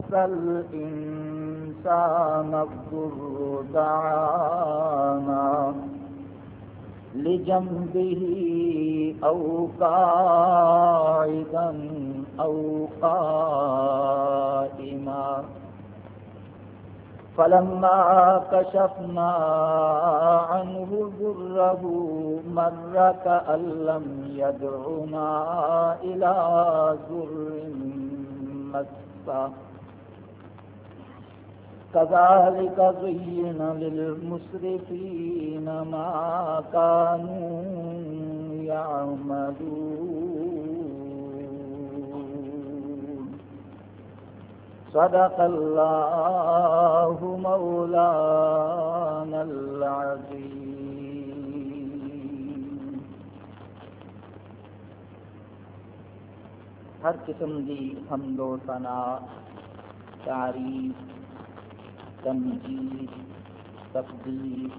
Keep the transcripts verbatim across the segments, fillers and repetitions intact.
مس الإنسان الضر دعانا لجنبه أو قاعدا أو قائما فلما كشفنا عنه ضره مر كأن لم يدعنا إلى ضر مسه كذلك زين للمسرفين ما كانوا يعملون صدق اللہ مولانا العظیم۔ ہر قسم دی حمد و ثنا، تعریف، تمجید، تقدیس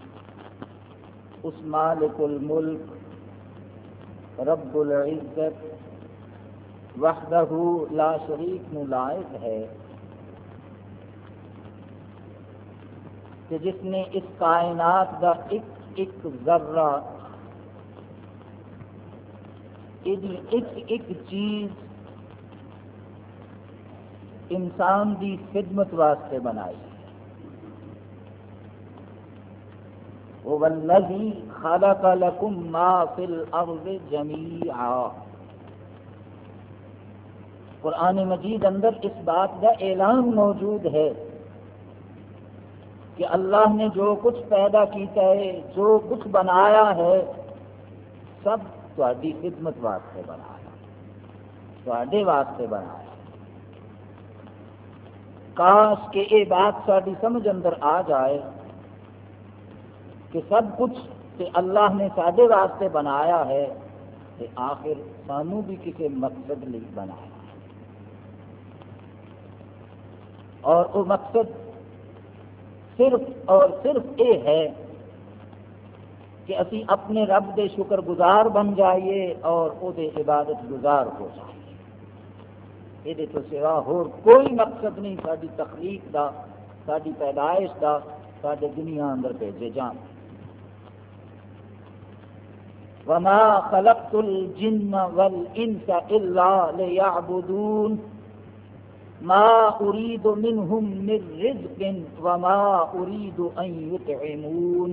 اس مالک الملک رب العزت وحدہ لا شریک نو لائق ہے کہ جس نے اس کائنات کا ایک ایک ذرہ، ایک ایک چیز انسان دی خدمت واسطے بنائی۔ وَالَّذِي خَلَقَ لَكُم مَّا فِي الْأَرْضِ جَمِيعًا۔ قرآن مجید اندر اس بات کا اعلان موجود ہے کہ اللہ نے جو کچھ پیدا کیتا ہے، جو کچھ بنایا ہے، سب تہاڈی خدمت واسطے بنایا، تہاڈے واسطے بنایا۔ کاش کہ یہ بات ساری سمجھ اندر آ جائے کہ سب کچھ کہ اللہ نے سارے واسطے بنایا ہے کہ آخر سانو بھی کسی مقصد لیے بنایا ہے، اور وہ مقصد صرف اور صرف یہ ہے کہ اسی اپنے رب دے شکر گزار بن جائیے اور وہ دے عبادت گزار ہو جائیے۔ یہ تو سوا ہور کوئی مقصد نہیں ساری تخلیق دا، ساری پیدائش دا، سارے دنیا اندر بھیجے جان۔ وما خلقت الجن والانس الا ليعبدون ما اريد منهم من رزق وما اريد ان يطعمون۔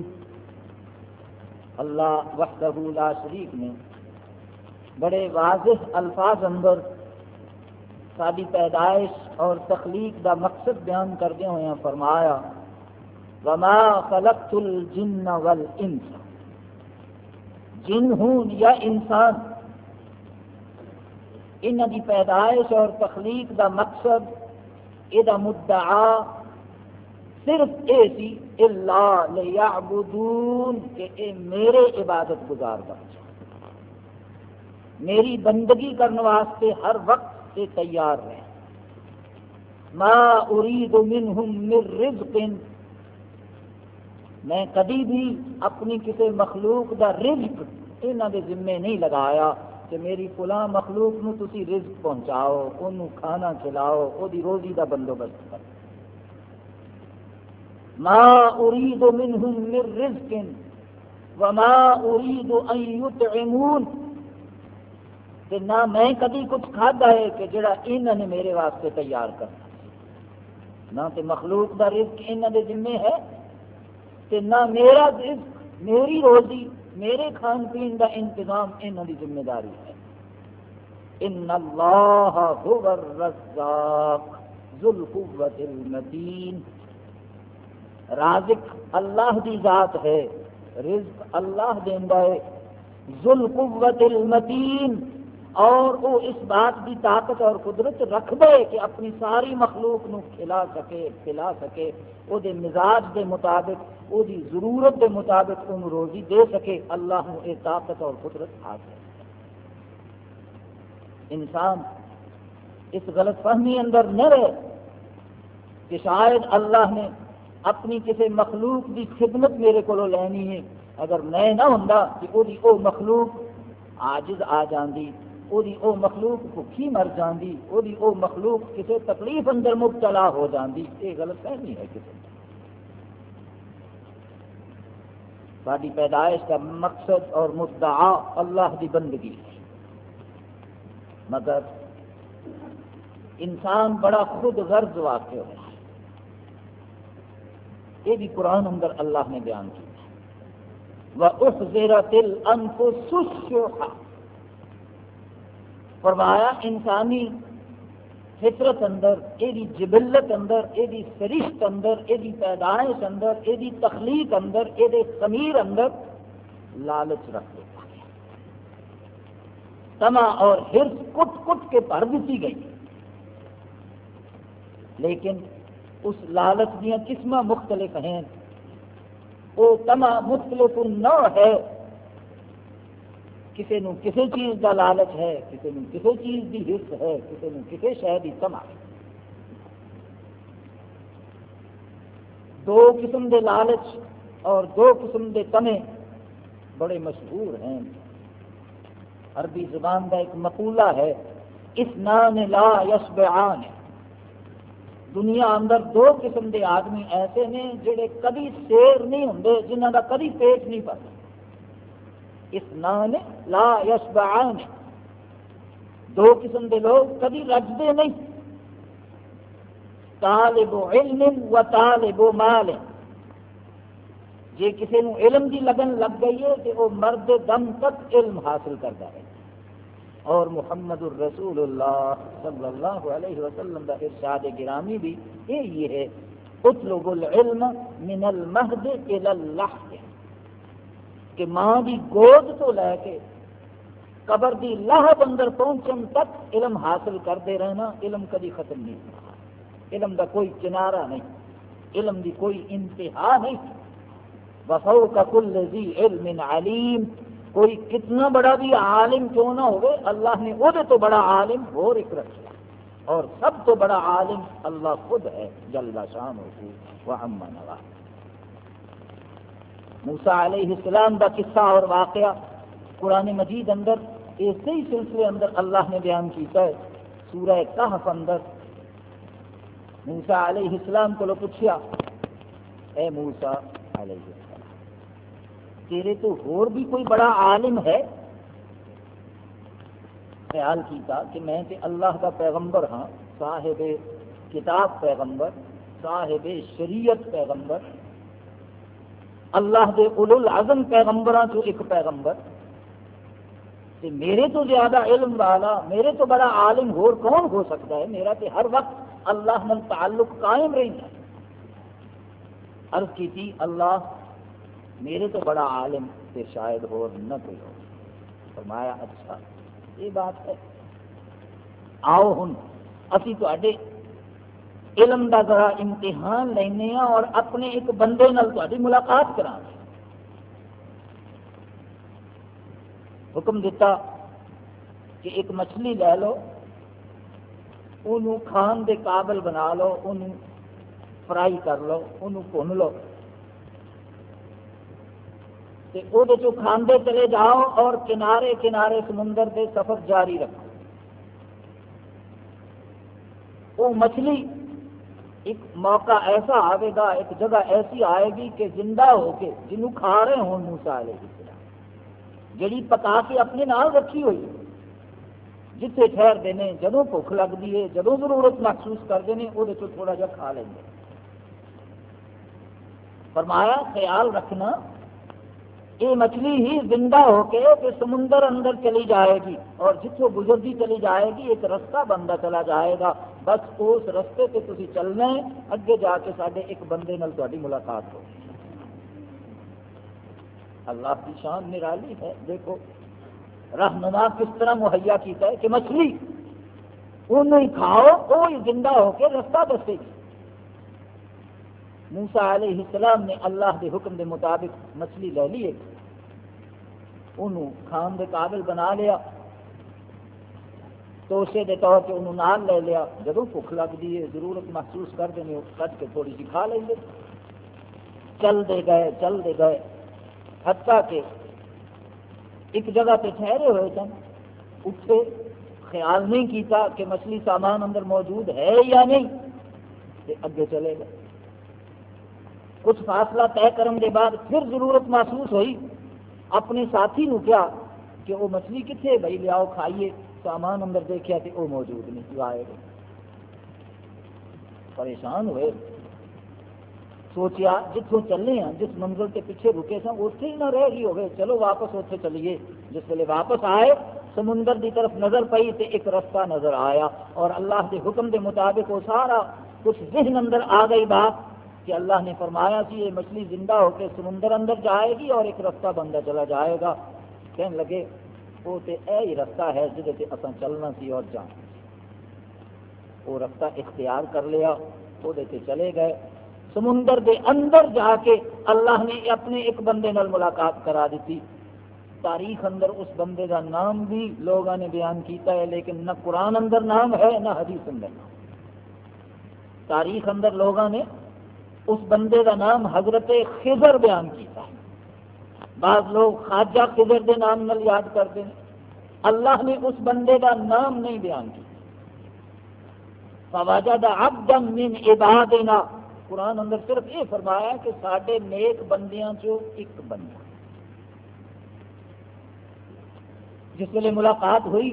اللہ وحدہ لا شریک نے بڑے واضح الفاظ اندر ساری پیدائش اور تخلیق دا مقصد بیان کردے ہوئے فرمایا وما خلقت الجن والانس، جن ہوں یا انسان، انہاں دی پیدائش اور تخلیق دا مقصد، یہ مدعا صرف اے سی الا لیعبدون کہ اے میرے عبادت گزار بن جائے، میری بندگی کرنے واسطے ہر وقت سے تیار رہیں۔ ما ارید منہم من رزق، میں کبھی بھی اپنی کسی مخلوق دا رزق انہاں دے ذمے نہیں لگایا کہ میری فلاں مخلوق نو تسی رزق پہنچاؤ، انہوں کھانا کھلاؤ، او دی روزی دا بندوبست کرو۔ ما ارید منہم من رزق وما ارید ان یطعمون، کہ نہ میں کبھی کچھ کھادا ہے کہ جڑا انہوں نے میرے واسطے تیار کرنا، نہ تے مخلوق دا رزق انہوں دے ذمے ہے، کہ نہ میرا رزق، میری روزی، میرے کھان پین دا انتظام انہوں دی ذمہ داری ہے۔ ان اللہ هو الرزاق ذو القوۃ المتین، رازق اللہ دی ذات ہے، رزق اللہ دیندا ہے، ذو القوۃ المتین، اور وہ اس بات کی طاقت اور قدرت رکھ دے کہ اپنی ساری مخلوق نو کھلا سکے، پلا سکے، وہ دے مزاج دے مطابق، وہ دی ضرورت دے مطابق ان روزی دے سکے۔ اللہ نے یہ طاقت اور قدرت حاصل ہے۔ انسان اس غلط فہمی اندر نہ رہے کہ شاید اللہ نے اپنی کسی مخلوق دی خدمت میرے کو لینی ہے، اگر میں نہ ہوں کہ وہ مخلوق عاجز آ جاندی، او دی او مخلوق بھوکی مر جاندی، او دی او مخلوق کسی تکلیف اندر مبتلا ہو جاندی، یہ غلط فہمی ہے کسی نے۔ ساری پیدائش کا مقصد اور مدعا اللہ کی بندگی ہے، مگر انسان بڑا خود غرض واقع ہوا ہے، یہ بھی قرآن اندر اللہ نے بیان کیا ہے۔ وَأُحْضِرَتِ الْأَنفُسُ الشُّحَّ، فرمایا انسانی فطرت اندر، یہ جبلت اندر، یہ سرشت اندر، یہ پیدائش اندر، یہ تخلیق اندر، یہ ضمیر اندر لالچ رکھ دیتا ہے، طمع اور حرص کٹ کٹ کے بھر دیتی گئی، لیکن اس لالچ دیا قسمیں مختلف ہیں، وہ طمع مختلف نوع ہے، کسی نو کسی چیز کا لالچ ہے، کسی نو کسی چیز کی حرص ہے، کسی نو کسی شے کی طمع۔ دو قسم کے لالچ اور دو قسم کے طمع بڑے مشہور ہیں۔ عربی زبان کا ایک مقولہ ہے، اثنان لا یشبعان، دنیا اندر دو قسم کے آدمی ایسے نے جڑے کبھی سیر نہیں ہوندے، جنہاں کا کبھی پیٹ نہیں بھرتا۔ اثنان لا یشبعان، دو قسم کے لوگ کبھی رجتے نہیں، طالب علم و طالب مال، جے کسی نو علم کی لگن لگ گئی ہے کہ وہ مرد دم تک علم حاصل کرتا ہے، اور محمد الرسول اللہ صلی اللہ علیہ وسلم کا ارشاد گرامی بھی یہ ہے، اطلب العلم من المہد الى اللحد، کہ ماں دی گود تو لے کے قبر دی لہب اندر پہنچن تک علم حاصل کرتے رہنا، علم کبھی ختم نہیں ہوتا، علم دا کوئی کنارہ نہیں، علم دی کوئی انتہا نہیں۔ وفوق کل ذی علم علیم، کوئی کتنا بڑا بھی عالم کیوں نہ ہوئے، اللہ نے وہ تو بڑا عالم اور ایک رکھا، اور سب تو بڑا عالم اللہ خود ہے، جل شانہ و عم نواہ۔ موسیٰ علیہ السلام کا قصہ اور واقعہ قرآن مجید اندر اسی ہی سلسلے اندر اللہ نے بیان کیتا ہے۔ سورہ کہف اندر موسیٰ علیہ السلام کو پوچھا، اے موسیٰ علیہ السلام، تیرے تو اور بھی کوئی بڑا عالم ہے؟ خیال کیتا کہ میں تے اللہ کا پیغمبر ہاں، صاحب کتاب پیغمبر، صاحب شریعت پیغمبر، اللہ دے اولو العزم پیغمبراں تو ایک پیغمبر، تے میرے تو زیادہ علم والا، میرے تو بڑا عالم اور کون ہو سکتا ہے؟ میرا تے ہر وقت اللہ نال تعلق قائم رہتا ہے۔ عرض کی تھی، اللہ میرے تو بڑا عالم تے شاید اور نہ کوئی ہو۔ فرمایا اچھا یہ بات ہے، آؤ ہن اسی تواڈے علم دا ذرا امتحان لینے ہاں اور اپنے ایک بندے نال تہاڈی ملاقات کران۔ حکم دیتا کہ ایک مچھلی لے لو، انہوں کھان دے قابل بنا لو، انہوں فرائی کر لو، انہوں بھن لو، تے او دے چوں کھاندے چلے جاؤ اور کنارے کنارے سمندر دے سفر جاری رکھو۔ وہ مچھلی ایک موقع ایسا آئے گا، ایک جگہ ایسی آئے گی کہ زندہ ہو کے جنوں کھا رہے ہوں موسیٰ علیہ السلام، جڑی پکا کے اپنے نال رکھی ہوئی، جتنے ٹھہرتے ہیں، جدوں بھوک لگتی ہے، جدوں ضرورت محسوس کرتے ہیں، وہ تھوڑا جا کھا لیں گے۔ فرمایا خیال رکھنا یہ مچھلی ہی زندہ ہو کے کہ سمندر اندر چلی جائے گی، اور جتوں گزرتی چلی جائے گی ایک رستہ بنتا چلا جائے گا، بس اس رستے سے تسی چلنا ہے، اگے جا کے سارے ایک بندے نال تہاڈی ملاقات ہو۔ اللہ کی شان نرالی ہے، دیکھو رہنما کس طرح مہیا کیتا ہے کہ مچھلی انہیں کھاؤ، وہی زندہ ہو کے رستہ دسے گی۔ موسیٰ علیہ السلام نے اللہ کے حکم کے مطابق مچھلی لے لی، انہوں کھان کے قابل بنا لیا، توشے کے طور پہ انہوں نال لے لیا، جدوں بھوک لگتی ہے، ضرورت محسوس کرتے ہیں، کٹ کے تھوڑی سی کھا لیں گے۔ چلتے گئے چلتے گئے حتیٰ کہ ایک جگہ پہ ٹھہرے ہوئے سن، اٹھے، خیال نہیں کیتا کہ مچھلی سامان اندر موجود ہے یا نہیں، تے اگے چلے گئے۔ کچھ فاصلہ طے کرنے کے بعد پھر ضرورت محسوس ہوئی، اپنے ساتھی نو کیا کہ وہ مچھلی کتنے بھائی لیاؤ کھائیے، سامان اندر دیکھا کہ وہ موجود نہیں، جو آئے گا پریشان ہوئے، سوچیا جتوں چلے ہیں جس منزل کے پیچھے رکے سن اتنے ہی نہ رہ گئی ہوگی، چلو واپس اتنے چلیے۔ جس ویلے واپس آئے سمندر دی طرف نظر پئی تے ایک رستہ نظر آیا، اور اللہ کے حکم دے مطابق وہ سارا کچھ ذہن اندر آ گئی بات کہ اللہ نے فرمایا کہ یہ مچھلی زندہ ہو کے سمندر اندر جائے گی اور ایک رستہ بندہ چلا جائے گا۔ کہنے لگے وہ تے اے ہی رستہ ہے جہدے تے اساں چلنا سی اور جانا سی۔ وہ رستہ اختیار کر لیا، وہ تے چلے گئے۔ سمندر دے اندر جا کے اللہ نے اپنے ایک بندے نال ملاقات کرا دیتی۔ تاریخ اندر اس بندے دا نام بھی لوگوں نے بیان کیتا ہے، لیکن نہ قرآن اندر نام ہے نہ حدیث اندر نام۔ تاریخ اندر لوگوں نے اس بندے دا نام حضرت خضر بیان کیتا ہے، بعض لوگ خواجہ خضر دے نام نال یاد کرتے ہیں، اللہ نے اس بندے دا نام نہیں بیان کیا۔ فوجد عبدا من عبادنا، قرآن اندر صرف یہ فرمایا کہ ساڈے نیک بندیاں چو ایک بندہ۔ جس ویلے ملاقات ہوئی،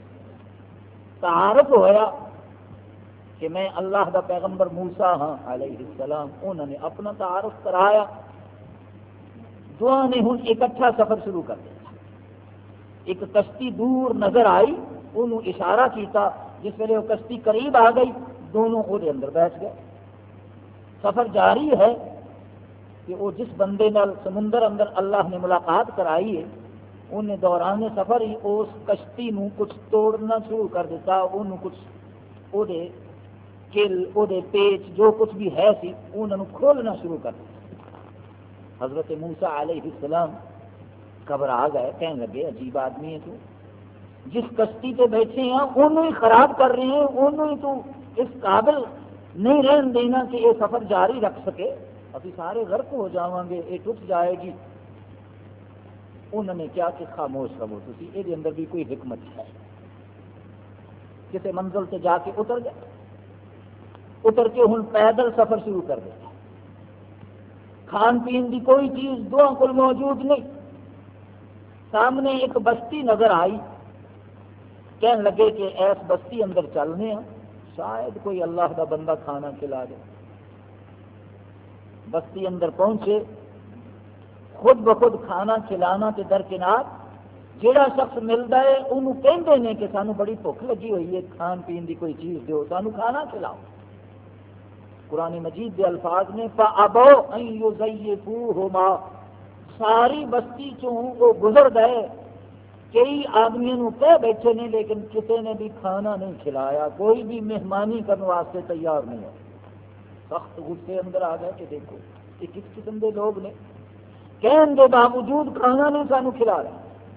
تعارف ہویا کہ میں اللہ دا پیغمبر موسیٰ ہاں علیہ السلام، انہوں نے اپنا تعارف کرایا۔ دعا نے ہن اکٹھا سفر شروع کر دیا۔ ایک کشتی دور نظر آئی، انہوں اشارہ کیتا، جس ویلے وہ کشتی قریب آ گئی دونوں وہ اندر بیٹھ گئے۔ سفر جاری ہے کہ وہ جس بندے نال سمندر اندر اللہ نے ملاقات کرائی ہے انہیں دوران سفر ہی اس کشتی نو کچھ توڑنا شروع کر دیتا، انہوں کچھ او دے کل او دے پیچ جو کچھ بھی ہے سی انہوں کھولنا شروع کر دیتا۔ حضرت موسیٰ علیہ السلام گھبرا گئے، کہنے لگے عجیب آدمی ہے تو، جس کشتی پہ بیٹھے ہیں انہوں ہی خراب کر رہے ہیں، انہوں ہی تو اس قابل نہیں رہن دینا کہ یہ سفر جاری رکھ سکے، ابھی سارے غرق ہو جاؤں گے، یہ ٹوٹ جائے گی۔ انہوں نے کیا کہ خاموش رہو تسی، یہ اندر بھی کوئی حکمت ہے۔ کسی منزل سے جا کے اتر گئے، اتر کے ہن پیدل سفر شروع کر دیا۔ کھان پین کی کوئی چیز دو کو موجود نہیں۔ سامنے ایک بستی نظر آئی، کہنے لگے کہ ایس بستی اندر چلنے ہیں، شاید کوئی اللہ دا بندہ کھانا کھلا دے۔ بستی اندر پہنچے، خود بخود کھانا کھلانا تے درکنار، جہاں شخص ملتا ہے انہوں کہتے ہیں کہ سانو بڑی بھوک لگی ہوئی ہے، کھان پین کی کوئی چیز دیو، سانو کھانا کھلاؤ۔ قرآن مجید کے الفاظ نے فَأَبَوْا أَن يُزَيِّفُوهُمَا، ساری بستی چوں وہ گزر گئے، کئی آدمیوں کو کہہ بیٹھے نے لیکن کسی نے بھی کھانا نہیں کھلایا، کوئی بھی مہمانی کرنے واسطے تیار نہیں ہے۔ سخت غصے اندر آ گئے کہ دیکھو یہ کس قسم کے لوگ نے، کہنے کے باوجود کھانا نہیں سانو کھلا رہے۔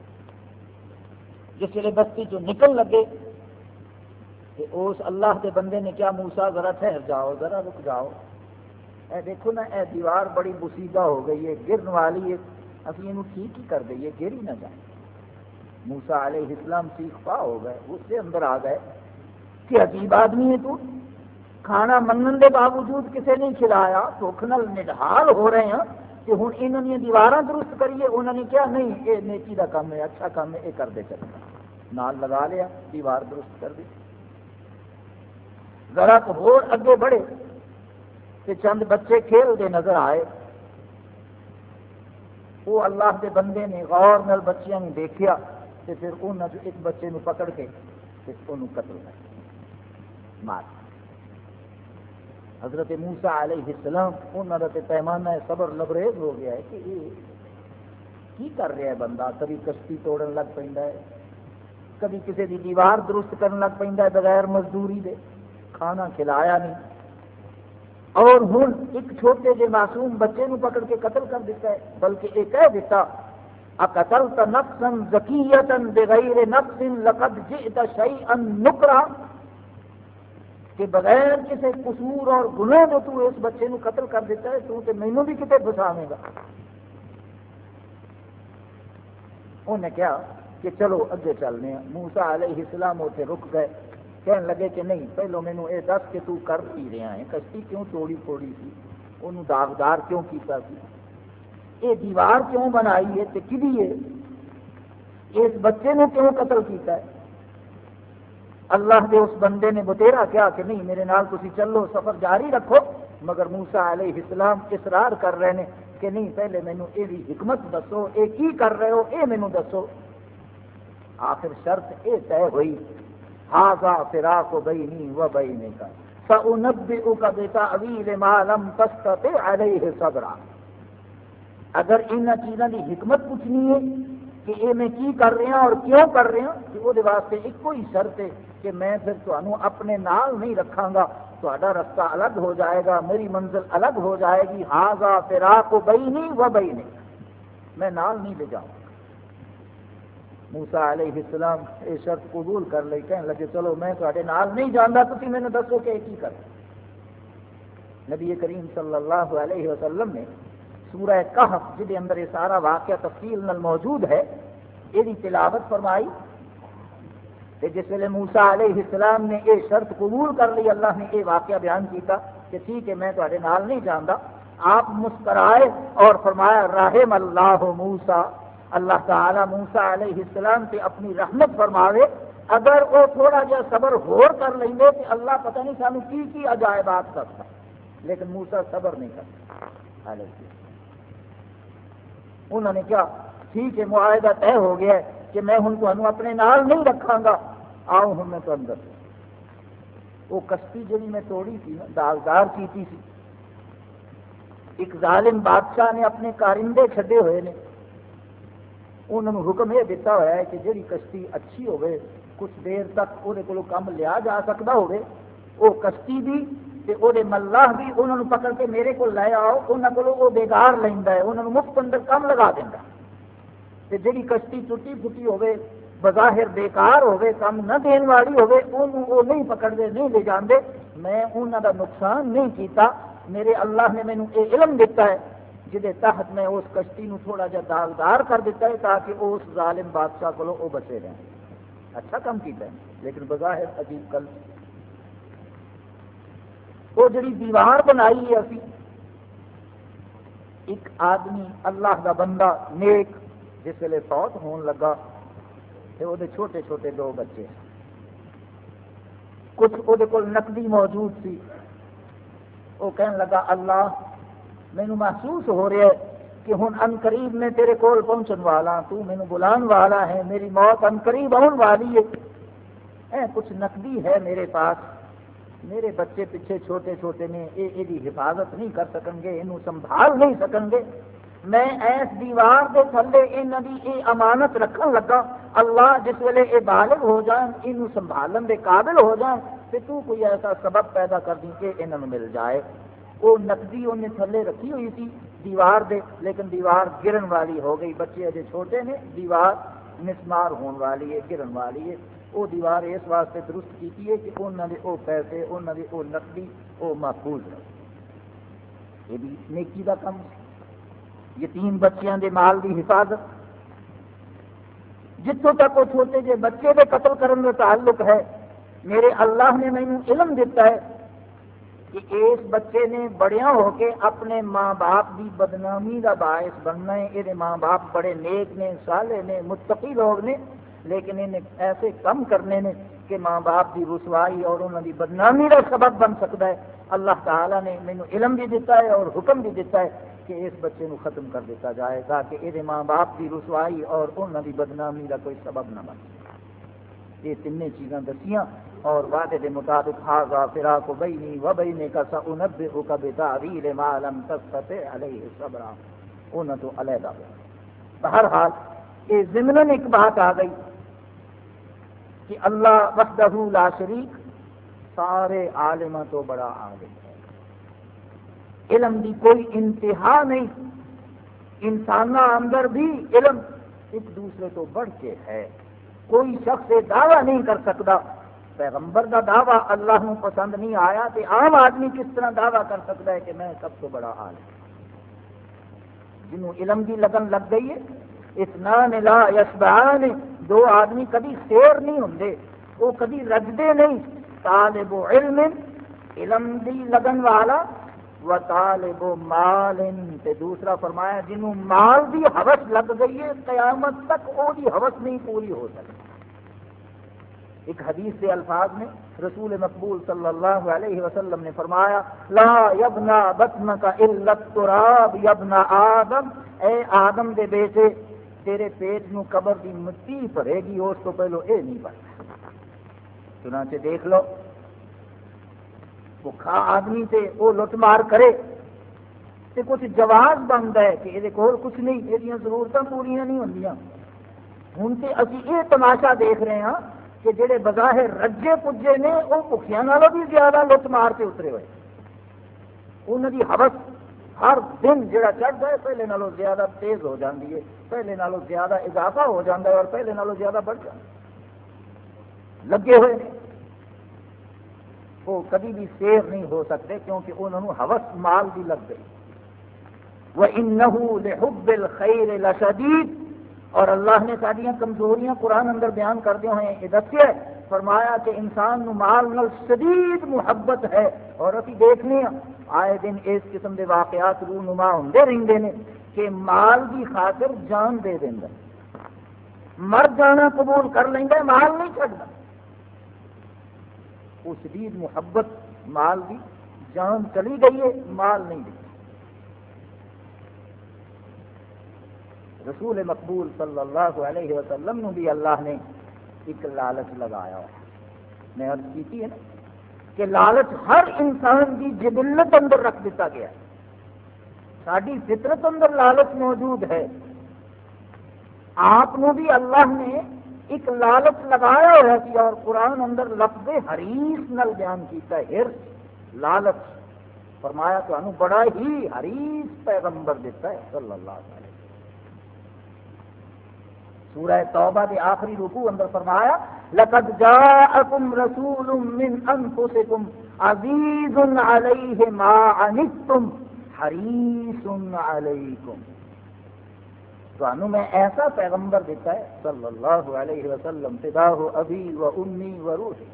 جس ویلے بستی چوں نکل لگے کہ اس اللہ کے بندے نے کیا موسیٰ ذرا ٹھہر جاؤ، ذرا رک جاؤ، اے دیکھو نا اے دیوار بڑی بسیدہ ہو گئی ہے، گرن والی ہے، اسی یہ ٹھیک ہی کر دئیے، گر ہی نہ جائے۔ موسیٰ علیہ السلام سیخ پا ہو گئے، اس سے اندر آ گئے کہ عجیب آدمی ہے تو، کھانا منگن کے باوجود کسی نے کھلایا، بھوک نال نڈھال ہو رہے ہیں کہ ہوں انہوں نے دیواراں درست کریے، انہوں نے کیا نہیں یہ نیکی دا کام ہے، اچھا کام ہے، یہ کر دے چلے نال لگا لیا، دیوار درست کر دی۔ ذرا تو اور اگے بڑھے کہ چند بچے کھیلتے نظر آئے، وہ اللہ کے بندے نے غور نال بچیاں نے دیکھیا تے پھر انہوں نے ایک بچے نو پکڑ کے انہوں قتل کر مار۔ حضرت موسیٰ علیہ السلام انہوں نے پیمانہ صبر لبریز ہو گیا ہے کہ یہ کی کر رہا ہے بندہ، کبھی کشتی توڑن لگ پیندا ہے، کبھی کسی دی دیوار درست کرن لگ پیندا ہے بغیر مزدوری دے، کھانا کھلایا نہیں، اور ہن ایک چھوٹے جے معصوم بچے نو پکڑ کے قتل کر دیتا ہے، بلکہ یہ کہہ دیتا اقتلت نفسا زکیۃ بغیر نفس لقد جئت شیئا نکرا، کہ بغیر کسی قصور اور گناہ دے تو اس بچے نو قتل کر دیتا ہے، تو تے مینوں بھی کتے پھساویں گا۔ انہیں کہا کہ چلو اگے چلنے ہیں۔ موسیٰ علیہ السلام اتنے رک گئے، کہنے لگے کہ نہیں پہلو مینو یہ دس کہ تو کر پی رہا ہے، کشتی کیوں توڑی پھوڑی سی، انہوں داغدار کیوں کیتا سی، یہ دیوار کیوں بنائی ہے تے کدی ہے، اس بچے نے کیوں قتل کیتا ہے؟ اللہ دے اس بندے نے بتیرا کیا کہ نہیں میرے نال تسی چلو، سفر جاری رکھو، مگر موسیٰ علیہ السلام اصرار کر رہے ہیں کہ نہیں پہلے مینو یہ حکمت دسو، یہ کی کر رہے ہو یہ مینو دسو۔ آخر شرط یہ طے ہوئی، ھذا فراق بینی و بینک سأنبئک بتأویل ما لم تستطع علیہ صبرا۔ اگر ان چیزوں کی حکمت پوچھنی ہے کہ یہ میں کی کر رہا اور کیوں کر رہا کہ وہ واسطے ایک ہی شرط ہے کہ میں پھر تمہیں اپنے نال نہیں رکھاں گا، تہاڈا رستہ الگ ہو جائے گا، میری منزل الگ ہو جائے گی۔ ھذا فراق بینی و بینک، میں نال نہیں لے جاؤں۔ موسیٰ علیہ السلام یہ شرط قبول کر لی، کہنے لگے چلو میں تہاڈے نال نہیں جاندا، تسی مینوں دسو کہ کی کر۔ نبی کریم صلی اللہ علیہ وسلم نے سورہ کہف جہدے اندر یہ سارا واقعہ تفصیل نال موجود ہے یہ تلاوت فرمائی، کہ جس ویلے موسیٰ علیہ السلام نے یہ شرط قبول کر لی، اللہ نے یہ واقعہ بیان کیتا کہ ٹھیک ہے میں تہاڈے نال نہیں جاندا، آپ مسکرائے اور فرمایا رحم اللہ موسیٰ، اللہ تعالی موسیٰ علیہ السلام سے اپنی رحمت فرماوے، اگر وہ تھوڑا جہا صبر ہور کر لیں گے تو اللہ پتہ نہیں سانو کی کی عجائبات کرتا، لیکن موسیٰ صبر نہیں کرتا۔ انہوں نے کیا ٹھیک ہے معاہدہ طے ہو گیا ہے کہ میں ہن تمہیں اپنے نال نہیں رکھاں گا، آؤ ہن میں تمہیں دس وہ کشتی جڑی میں توڑی تھی نا داغدار کیتی سی، ایک ظالم بادشاہ نے اپنے کارندے چھڈے ہوئے نے، انہوں نے حکم یہ دیتا ہوا ہے کہ جڑی کشتی اچھی ہوئے کچھ دیر تک وہ کم لیا جا سکتا ہوئے، وہ کشتی بھی تے او دے ملاح بھی انہوں نے پکڑ کے میرے کو لے آؤ، انہوں کو وہ بیگار لینا ہے، انہوں نے مفت اندر کم لگا دینا، تے جڑی کشتی ٹوٹی پھٹی ہوئے بظاہر بیکار ہوئے کم نہ دین والی ہوئے انہوں وہ نہیں پکڑ دے نہیں لے جاندے، میں انہوں دا نقصان نہیں کیتا، میرے اللہ نے مینوں یہ علم دیتا ہے جہے تحت میں اس کشتی نو تھوڑا جا داغدار کر دیتا ہے تاکہ اس ظالم بادشاہ کو وہ بچے رہیں۔ اچھا کام کیتا ہے، لیکن بظاہر عجیب کل وہ جڑی دیوار بنائی ہے اسی ایک آدمی اللہ دا بندہ نیک جس ویلے فوت ہون لگا تے وہ دے چھوٹے چھوٹے دو بچے کچھ وہ دے کول نقدی موجود سی، وہ کہنے لگا اللہ مینو محسوس ہو رہا ہے کہ ہن ان قریب میں تیرے کول پہنچن والا، تو مینو بلان والا ہے، میری موت ان قریب آن والی ہے، اے کچھ نقدی ہے میرے پاس، میرے بچے پیچھے چھوٹے چھوٹے نے یہ یہ حفاظت نہیں کر سکیں گے، انہوں سنبھال نہیں سکیں گے، میں ایس دیوار دے تھلے انہاں دی اے امانت رکھن لگا، اللہ جس ویلے اے بالغ ہو جان انہوں سنبھالن دے قابل ہو جان تے تو کوئی ایسا سبب پیدا کر دی کہ انہاں نوں مل جائے۔ وہ نقدی انہیں تھلے رکھی ہوئی تھی دیوار دے، لیکن دیوار گرن والی ہو گئی، بچے اجے چھوٹے نے، دیوار مسمار ہون والی ہے، گرن والی ہے، وہ دیوار اس واسطے درست کی ہے کہ انہوں نے وہ پیسے انہوں نے وہ نقدی وہ محفوظ رہے۔ یہ بھی نیکی کا کام، یتیم بچیاں دے مال دی حفاظت، جتوں تک وہ چھوٹے جے بچے دے قتل کرنے کا تعلق ہے، میرے اللہ نے مینوں علم دیتا ہے کہ اس بچے نے بڑیاں ہو کے اپنے ماں باپ کی بدنامی کا باعث بننا ہے، یہ ماں باپ بڑے نیک نے، صالح نے، متقی لوگ نے، لیکن انہیں ایسے کم کرنے نے کہ ماں باپ کی رسوائی اور انہوں کی بدنامی کا سبب بن سکتا ہے۔ اللہ تعالیٰ نے مینو علم بھی دیتا ہے اور حکم بھی دیتا ہے کہ اس بچے کو ختم کر دیتا جائے تاکہ یہ ماں باپ کی رسوائی اور انہوں کی بدنامی کا کوئی سبب نہ بن سکے۔ یہ تین چیزاں دسیاں اور وعدے کے مطابق ھذا فراق بینی و بینک سأنبئک بتأویل ما لم تستطع علیہ صبرا، انہوں تو علیحدہ ہو۔ بہرحال یہ ضمن ایک بات آ گئی کہ اللہ وحدہ لا شریک سارے عالموں تو بڑا عالم ہے، علم کی کوئی انتہا نہیں، انسانوں اندر بھی علم ایک دوسرے تو بڑھ کے ہے، کوئی شخص یہ دعویٰ نہیں کر سکتا، پیغمبر کا دعویٰ اللہ کو پسند نہیں آیا تو عام آدمی کس طرح دعویٰ کر سکتا ہے کہ میں سب تو بڑا عالم، جنہوں علم کی لگن لگ گئی ہے، اثنان لا یشبعان دو آدمی کبھی سیر نہیں ہوندے، وہ کبھی رجدے نہیں. طالب علم علم دی لگن والا و طالب مال، تے دوسرا فرمایا جنہوں مال دی حوث لگ گئی ہے قیامت تک وہ دی حوث نہیں پوری ہو سکتی. ایک حدیث کے الفاظ میں رسول مقبول صلی اللہ علیہ وسلم نے فرمایا لا یبنا بطنک الا التراب یبنا آدم، اے آدم دے بیٹے تیرے پیٹ نو قبر دی مٹی بھرے گی، اس تو پہلو اے نہیں بنتا. چنانچہ دیکھ لو بھوکا آدمی سے وہ لٹ مار کرے تے کچھ جواز بنتا ہے کہ یہ کول کچھ نہیں، یہ ضرورتیں پوریاں نہیں ہوندیاں. ہوں تے اسی یہ تماشا دیکھ رہے ہیں کہ جڑے بظاہر رجے پجے نے وہ بھوکیاں نالوں بھی زیادہ لٹ مار کے اترے ہوئے، انہوں دی حوث ہر دن جڑا چڑھتا ہے پہلے نالوں زیادہ تیز ہو جاتی ہے، پہلے نالوں زیادہ اضافہ ہو جاتا ہے اور پہلے نالوں زیادہ بڑھ جاتا ہے. لگے ہوئے ہیں وہ کبھی بھی سیر نہیں ہو سکتے کیونکہ انہوں نے حوث مال بھی لگ گئی. وَإِنَّهُ لِحُبِّ الْخَيْرِ لَشَدِيدٌ، اور اللہ نے ساری کمزوریاں قرآن اندر بیان کرتے ہوئے یہ دسے، فرمایا کہ انسان نو مال نال شدید محبت ہے. اور ابھی دیکھنے آئے دن اس قسم کے واقعات رونما ہوندے رہندے نے کہ مال کی خاطر جان دے دیندا، مر جانا قبول کر لیندا، مال نہیں چھڈدا. وہ شدید محبت مال کی، جان چلی گئی ہے مال نہیں دی. رسول مقبول صلی اللہ علیہ وسلم نو بھی اللہ نے ایک لالچ لگایا. میں عرض کی ہے نا کہ لالچ ہر انسان کی جبلت اندر رکھ دیتا گیا، ساری فطرت اندر لالچ موجود ہے. آپ بھی اللہ نے ایک لالچ لگایا ہوا سی اور قرآن اندر لفظ حریص نل بیان کیتا ہے. ہرس لالچ فرمایا تو انہوں بڑا ہی حریص پیغمبر دیتا ہے صلی اللہ علیہ وسلم. سورہ توبہ کے آخری رکوع اندر فرمایا لقد جاءکم رسول من انفسکم عزیز علیہ ما عنتم حریص علیکم. تو میں ایسا پیغمبر دیتا ہے صلی اللہ علیہ وسلم فداہ ابی و امی و روحی،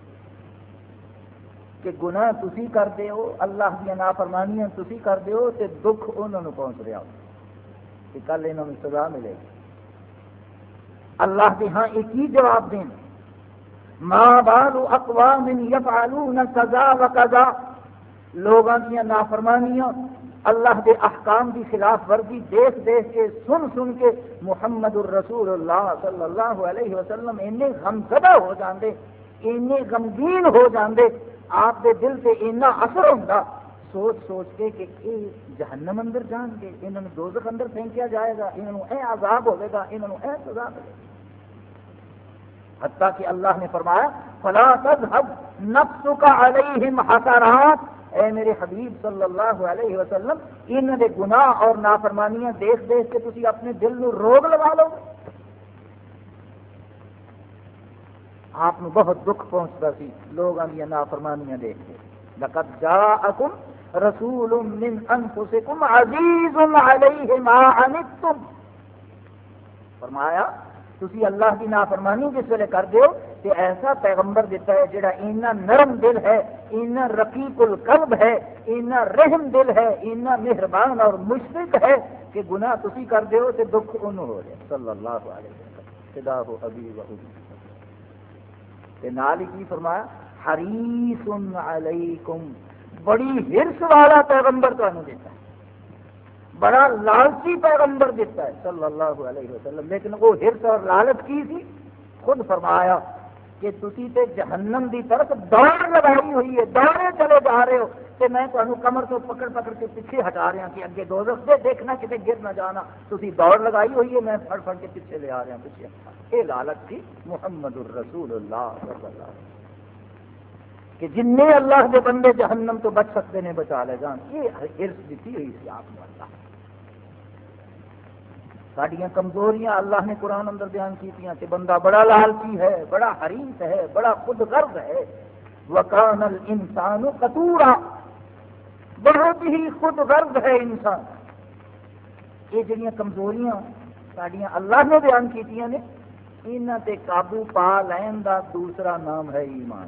کہ گناہ تسی کرتے ہو، اللہ کی نافرمانیاں تسی کرتے ہو تے دکھ انہوں نے پہنچ رہا ہو کہ کل انہوں نے سزا ملے گی. اللہ کے ہاں ایک ہی جواب دیں ما بال اقوام یفعلون کذا و کذا، لوگوں کی نافرمانیاں اللہ کے احکام کی خلاف ورزی دیکھ دیکھ کے سن سن کے محمد الرسول اللہ صلی اللہ علیہ وسلم اینے غمزدہ ہو جاندے، اینے غمگین ہو جاندے، آپ کے دل سے اینا اثر ہوتا سوچ سوچ کے کہ یہ جہنم اندر جان گے، انہوں نے دوزخ اندر پھینکیا جائے گا، انہوں نے اے عذاب ہوئے گا، انہوں نے اے سزا ملے گا. حتیٰ کہ اللہ نے فرمایا فلا تذهب نفسك علیہم حسرات، اے میرے حبیب صلی اللہ علیہ وسلم انہوں نے گناہ اور نافرمانیاں دیکھ دیکھ کے تسی اپنے دل نو روگ لگا لو. آپ کو بہت دکھ پہنچتا سی لوگوں کی نافرمانیاں دیکھ کے. لقد جاءکم رسول من انفسکم عزیز علیہ ما عنتم، فرمایا تسی اللہ کی نافرمانی جس ویلے کر دیو کہ ایسا پیغمبر دیتا ہے جڑا اینا نرم دل ہے، اینا رقیق القلب ہے، اینا رحم دل ہے، اینا مہربان اور مشفق ہے کہ گناہ تسی کر دیو تے دکھ انہوں ہو جائے. صلی اللہ علیہ وسلم فداہ ابی و امی. تے نال ہی کی فرمایا حریص علیکم، بڑی ہرس والا پیغمبر تو انہوں دیتا ہے، بڑا لالچی پیغمبر دیتا ہے صلی اللہ علیہ وسلم. لیکن وہ ہرس اور لالچ کی تھی خود فرمایا کہ تسی تے جہنم دی طرف دوڑ لگائی ہوئی ہے، دوڑے چلے جا رہے ہو کہ میں تمہیں کمر تو پکڑ پکڑ کے پیچھے ہٹا رہا کہ اگے دوزخ دے دیکھنا کتے گر نہ جانا، تسی دوڑ لگائی ہوئی ہے میں پھڑ پھڑ کے پیچھے لے آ رہا ہوں پیچھے. یہ لالچ تھی محمد الرسول اللہ صلی اللہ علیہ وسلم کہ جن اللہ کے بندے جہنم تو بچ سکتے ہیں بچا لے جان. یہ ہرس دیتی ہوئی سی آپ نے. اللہ ساڑیاں کمزوریاں اللہ نے قرآن اندر بیان کی کہ بندہ بڑا لالچی ہے، بڑا حریص ہے، بڑا خود غرض ہے. وَكَانَ الْإِنسَانُ قَتُورًا، بہت ہی خود غرض ہے انسان. یہ جڑیاں کمزوریاں ساڑیاں اللہ نے بیان کی نے انہاں تے قابو پا لین دا دوسرا نام ہے ایمان.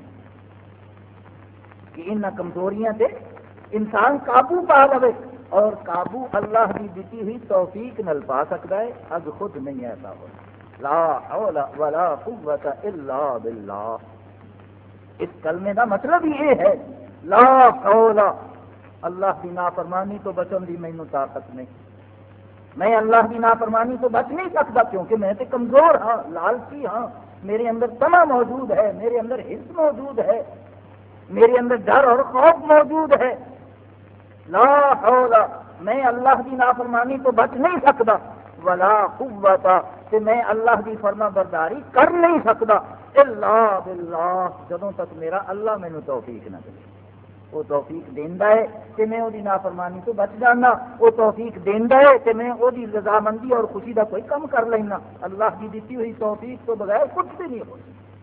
کہ انہاں کمزوریاں تے انسان قابو پا لے، اور قابو اللہ کی دیتی ہوئی توفیق نل پا سکتا ہے، اب خود نہیں ایسا ہو. لا حول ولا قوت الا باللہ. اس کلمے کا مطلب یہ ہے لا حول، اللہ کی نافرمانی تو بچن دی مینوں طاقت نہیں، میں اللہ کی نافرمانی تو بچ نہیں سکتا، کیونکہ میں تو کمزور ہاں، لالچی ہاں، میرے اندر تما موجود ہے، میرے اندر حرص موجود ہے، میرے اندر ڈر اور خوف موجود ہے. لا حول، میں اللہ کی نافرمانی تو بچ نہیں سکتا، ولا قوت، کہ میں اللہ کی فرما برداری کر نہیں سکتا الا باللہ، جدوں تک میرا اللہ مینوں توفیق نہ دے. وہ توفیق دیندا ہے کہ میں وہی نافرمانی تو بچ جانا، وہ توفیق دیندا ہے کہ میں وہی رضامندی اور خوشی کا کوئی کم کر لینا. اللہ کی دیتی ہوئی توفیق تو بغیر کچھ بھی نہیں ہو.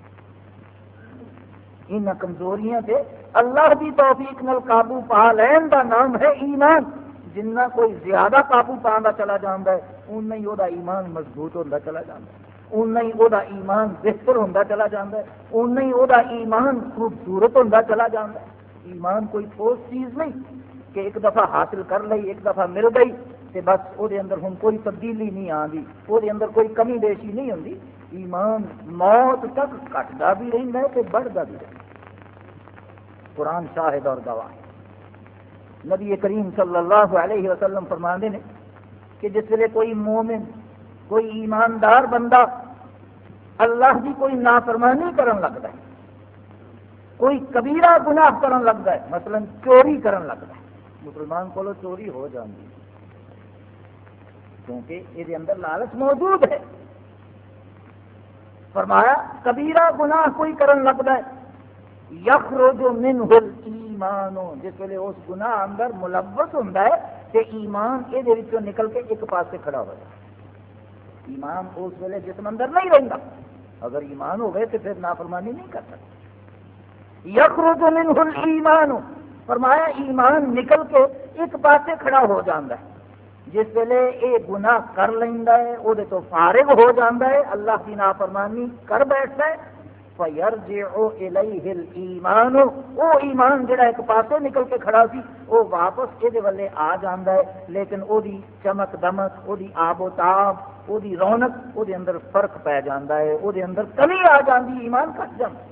ان کمزوریاں سے اللہ کی توفیق نال قابو پا لین دا نام ہے ایمان. جنہ کوئی زیادہ قابو پانا چلا جاتا ہے اُنہ ہی وہ ایمان مضبوط ہوتا چلا جاتا ہے، اُنہ ہی وہ ایمان بہتر ہوتا چلا جاتا ہے، اُنہ ہی وہ ایمان خوبصورت ہوتا چلا جاتا ہے. ایمان کوئی ٹھوس چیز نہیں کہ ایک دفعہ حاصل کر لی، ایک دفعہ مل گئی کہ بس وہ اندر ہوں کوئی تبدیلی نہیں آتی، وہ اندر کوئی کمی بیشی نہیں ہوتی. ایمان موت تک گھٹتا بھی رہتا ہے کہ بڑھتا بھی رہتا ہے. قرآن شاہد اور گواہ. نبی کریم صلی اللہ علیہ وسلم فرماندے نے کہ جس ویلے کوئی مومن، کوئی ایماندار بندہ اللہ کی کوئی نافرمانی کرن لگتا ہے، کوئی کبیرہ گناہ کرن لگتا ہے، مثلا چوری کرن لگتا ہے، مسلمان کو چوری ہو جاتی کیونکہ یہ اندر لالچ موجود ہے. فرمایا کبیرہ گناہ کوئی کرن لگتا ہے، یخرج منہ الایمان، جس ویلے اس گناہ اندر ملوث ہوتا ہے کہ ایمان یہ نکل کے ایک پاسے کھڑا ہو جائے. ایمان اس ویلے جسم اندر نہیں رہتا، اگر ایمان ہو گئے تو پھر نافرمانی نہیں کر سکتا. یخرج منہ الایمان، فرمایا ایمان نکل کے ایک پاسے کھڑا ہو جاتا ہے. جس ویلے یہ گناہ کر لینا ہے وہ تو فارغ ہو جاتا ہے، اللہ کی نافرمانی کر بیٹھتا ہے. فَيَرْجِعُ إِلَيْهِ الْإِيمَانُ، وہ ایمان جڑا ایک پاسے نکل کے کھڑا سی وہ واپس یہ والے آ جاتا ہے، لیکن وہ دی چمک دمک، وہ دی آب و تاب، وہ دی رونق، وہ دے اندر فرق پی جاتا ہے، وہ دے اندر کمی آ جاتی، ایمان کٹ جاتا.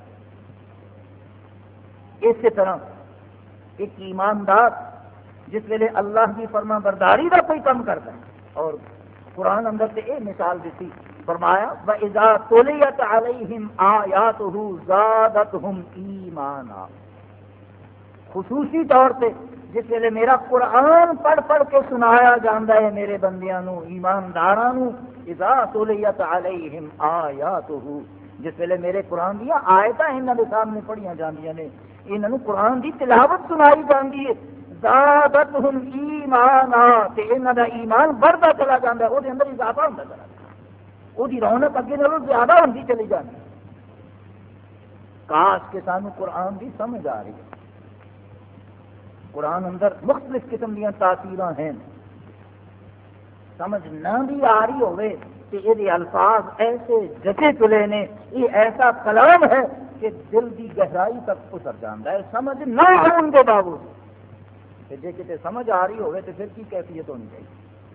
اسی طرح ایک ایماندار جس ویلے اللہ کی فرما برداری کا کوئی کم کرتا ہے، اور قرآن اندر سے یہ مثال دیتی، فرمایا وَإِذَا تُلِيَتْ عَلَيْهِمْ آيَاتُهُ زَادَتْهُمْ ایمانا. خصوصی طور سے جس ویلے میرا قرآن پڑھ پڑھ کے سنایا جاتا ہے میرے بندیاں نو، ایمانداراں نو، اذا تُلِيَتْ عَلَيْهِمْ آيَاتُهُ، جس ویلے میرے قرآن دیا آیتاں انہاں دے سامنے پڑھیاں جاندیاں نے، انہاں نو قرآن دی تلاوت سنائی جاندی ہے، زادتہم ایمانا، تے انہاں دا ایمان بڑھتا چلا جاتا ہے، وہ دے اندر اضافہ ہوتا چلا جاتا ہے، وہ دی رونق اگے نالوں زیادہ ہوتی چلی جاتی. کاش کہ سانو قرآن دی سمجھ آ رہی ہے. قرآن اندر مختلف قسم دیا تاثیراں ہیں، سمجھ نہ بھی آ رہی ہوئے کہ یہ الفاظ ایسے جچے چلے نے، یہ ایسا کلام ہے کہ دل کی گہرائی تک اتر جاتا ہے سمجھ نہ ہونے کے باوجود. جی کتنے سمجھ آ رہی ہوئے تو پھر کی کیفیت ہونی چاہیے.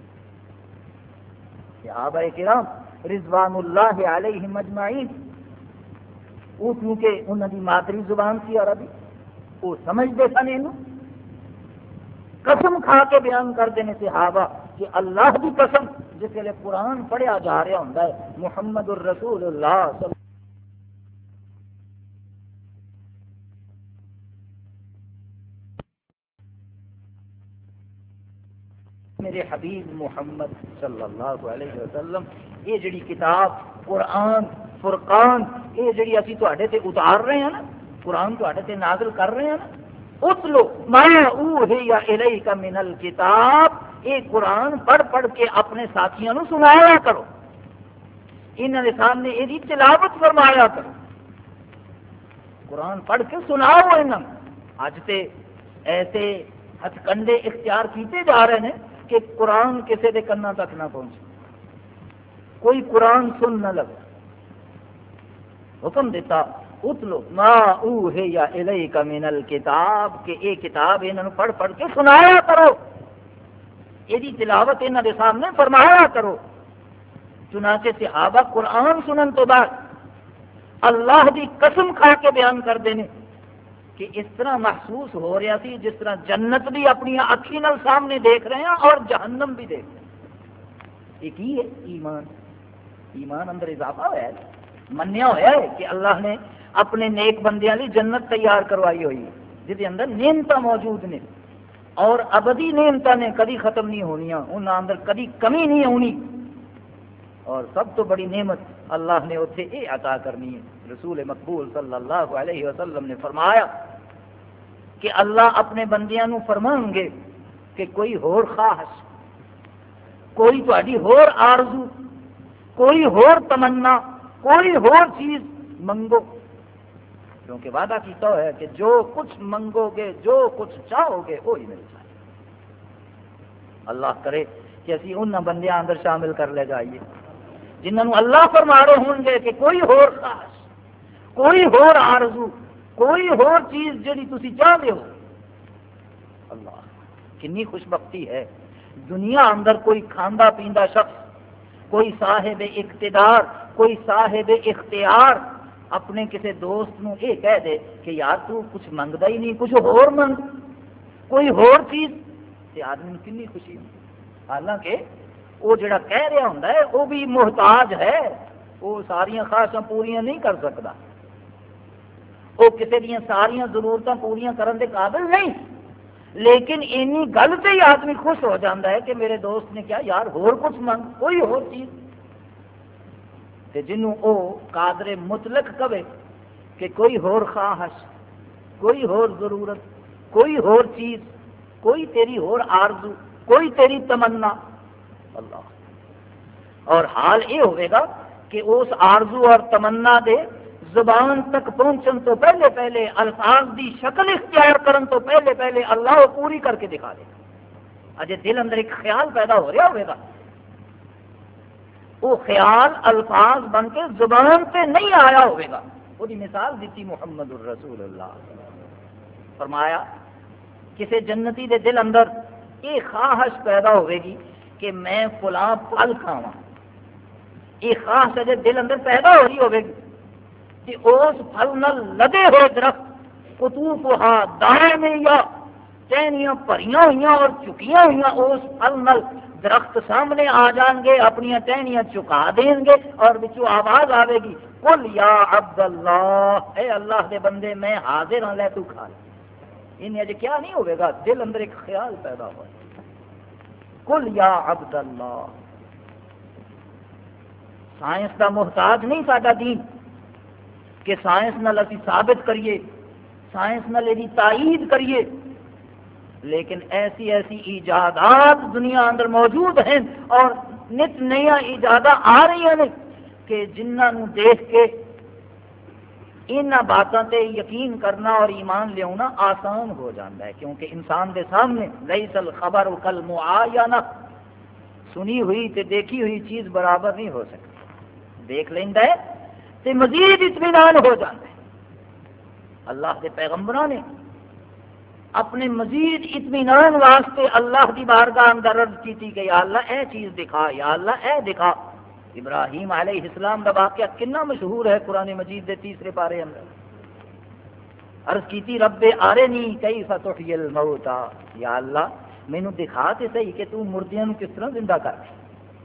صحابہ کرام رضوان اللہ علیہم اجمعین، وہ کیونکہ انہوں کی مادری زبان سی عربی، وہ سمجھتے سن، یہ قسم کھا کے بیان کرتے ہیں صحابہ کہ اللہ کی قسم جس ویلے قرآن پڑھیا جا رہا ہوں محمد الرسول اللہ صلی میرے حبیب محمد صلی اللہ علیہ وسلم، یہ جڑی کتاب قرآن فرقان، یہ جڑی اسی تواڈے تے اتار رہے ہیں نا، قرآن تواڈے تے نازل کر رہے ہیں نا، اتلو ما اوحی الیک من الکتاب، یہ قرآن پڑھ پڑھ کے اپنے ساتھیوں نو سنایا کرو، انہوں نے سامنے یہ تلاوت فرمایا کرو، قرآن پڑھ کے سناؤ انہوں. اج تے ایسے ہتھ کنڈے اختیار کیتے جا رہے ہیں کہ قرآن کسی کے کنا تک نہ پہنچے، کوئی قرآن سن نہ لگے، حکم دیتا اتلو ما اوحی الیک من الکتاب کہ یہ کتاب انہوں پڑھ پڑھ کے سنایا کرو، یہ تلاوت انہوں کے سامنے فرمایا کرو۔ چنانچہ صحابہ قرآن سنن تو بعد اللہ دی قسم کھا کے بیان کرتے ہیں کہ اس طرح محسوس ہو رہا سی جس طرح جنت بھی اپنی اکھی نال سامنے دیکھ رہے ہیں اور جہنم بھی دیکھ رہے ہیں۔ یہ کی ہے؟ ایمان۔ ایمان اندر اضافہ ہوا ہے، منیا ہوا ہے کہ اللہ نے اپنے نیک بندیاں لی جنت تیار کروائی ہوئی ہے جس اندر نعمتاں موجود نے اور ابدی نعمتاں نے کدی ختم نہیں ہونیاں، ان اندر کدی کمی نہیں ہونی، اور سب تو بڑی نعمت اللہ نے اتنے یہ عطا کرنی ہے۔ رسول مقبول صلی اللہ علیہ وسلم نے فرمایا کہ اللہ اپنے بندیاں نو فرمان گے کہ کوئی ہور خواہش، کوئی تہاڈی ہور آرزو، کوئی ہور تمنا، کوئی ہور چیز منگو، کیونکہ وعدہ کیتا ہوا ہے کہ جو کچھ منگو گے، جو کچھ چاہو گے وہی مل جائے۔ اللہ کرے کہ اسی انہاں بندیاں اندر شامل کر لے جائیے جنہوں اللہ فرما رہے ہوں گے کہ کوئی ہور خواہش، کوئی ہور آرزو، کوئی ہور چیز جڑی تسی چاہتے ہو۔ اللہ کنی خوش بختی ہے دنیا اندر کوئی کھاندا پیندا شخص، کوئی صاحب اقتدار، کوئی صاحب اختیار اپنے کسی دوست نو یہ کہہ دے کہ یار تو کچھ منگدا ہی نہیں، کچھ ہور منگ، کوئی ہور چیز، تے آدمی نو کنی خوشی ہوتی۔ حالانکہ وہ جڑا کہہ رہا ہوندا ہے وہ بھی محتاج ہے، وہ ساریاں خواہشاں پوریاں نہیں کر سکتا، وہ کسی دیاں ساریاں ضرورتاں پوریاں کرن دے قابل نہیں، لیکن اینی گل سے ہی آدمی خوش ہو جاتا ہے کہ میرے دوست نے کیا یار ہور کچھ منگ، کوئی ہور چیز۔ تے جنوں او قادر مطلق کہے کہ کوئی ہور خواہش، کوئی ہور ضرورت، کوئی ہور چیز، کوئی تیری ہور آرزو، کوئی تیری تمنا، اللہ، اور حال یہ ہوئے گا کہ اس آرزو اور تمنا دے زبان تک پہنچن تو پہلے پہلے الفاظ دی شکل اختیار کرن تو پہلے پہلے اللہ وہ پوری کر کے دکھا دے گا۔ اجے دل اندر ایک خیال پیدا ہو رہا ہوئے گا، وہ خیال الفاظ بن کے زبان پہ نہیں آیا ہوئے گا۔ وہ دی مثال دیتی محمد الرسول اللہ، فرمایا کسی جنتی دے دل اندر یہ خواہش پیدا ہوئے گی کہ میں فلاں پھل کھاواں، یہ خواہش اجے دل اندر پیدا ہو رہی ہوئے گی کہ اس پھل نال لدے ہوئے درخت قطوفہا دائمیہ، ٹہنیاں بھریاں ہوئیاں اور چکیاں ہوئیاں اس پھل نال درخت سامنے آ جان گے، اپنی ٹہنیاں چکا دیں گے اور بچوں آواز آئے گی قل یا عبد اللہ، اے اللہ دے بندے میں حاضر ہوں، لے تو کھا لے۔ انہیں اجے کیا نہیں ہوئے گا، دل اندر ایک خیال پیدا ہوا، قل یا عبد اللہ۔ سائنس دا محتاج نہیں ساڈا دین کہ سائنس نال اسی ثابت کریے، سائنس نال دی تائید کریے، لیکن ایسی ایسی ایجادات دنیا اندر موجود ہیں اور نت نیا ایجادات آ رہی ہیں کہ جنہاں نو دیکھ کے ان باتوں تے یقین کرنا اور ایمان لیاؤنا آسان ہو جاتا ہے، کیونکہ انسان دے سامنے لیس الخبر کالمعاینہ، سنی ہوئی تے دیکھی ہوئی چیز برابر نہیں ہو سکتی، دیکھ لیندا ہے تے مزید اطمینان ہو جاتا ہے۔ اللہ کے پیغمبروں نے اپنے مزید اطمینان واسطے اللہ کی بارگاہ اندر عرض کی تھی کہ یا اللہ اے چیز دکھا، یا اللہ اے دکھا۔ ابراہیم علیہ السلام کا واقعہ کتنا مشہور ہے قرآن مجید کے تیسرے پارے اندر، عرض کی تھی رب ارنی کیف تحیی الموتى، یا اللہ مینوں دکھا تے صحیح کہ تو مردیاں کس طرح زندہ کر دے،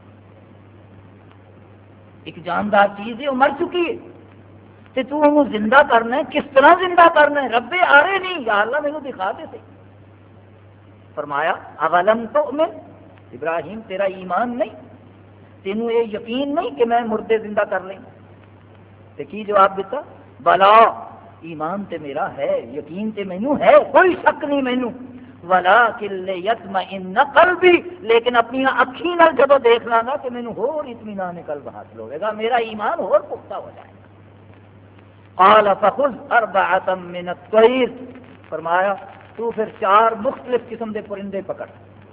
ایک جاندار چیز ہے وہ مر چکی ہے تے تو انہوں زندہ کرنا ہے، کس طرح زندہ کرنا ہے، رب آرے نہیں، یا اللہ مینوں دکھا دے صحیح۔ فرمایا اولم تؤمن، ابراہیم تیرا ایمان نہیں، تینوں یہ یقین نہیں کہ میں مردے زندہ کر لیں؟ تے کی جواب دیتا؟ بلا، ایمان تے میرا ہے، یقین تے مینوں ہے، کوئی شک نہیں مینوں، ولکن لیطمئن قلبی، لیکن اپنی اکھیں نال جدوں دیکھ لاں گا کہ مینوں ہور اطمینان قلب حاصل ہوئے گا، میرا ایمان ہور پختہ ہو جائے گا۔ قال فخذ اربعة من الطير، فرمایا تو پھر چار مختلف قسم دے پرندے پکڑ،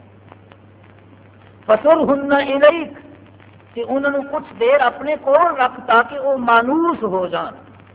فصرهن الیک، کہ انہوں نے کچھ دیر اپنے کول رکھ تاکہ وہ مانوس ہو جان،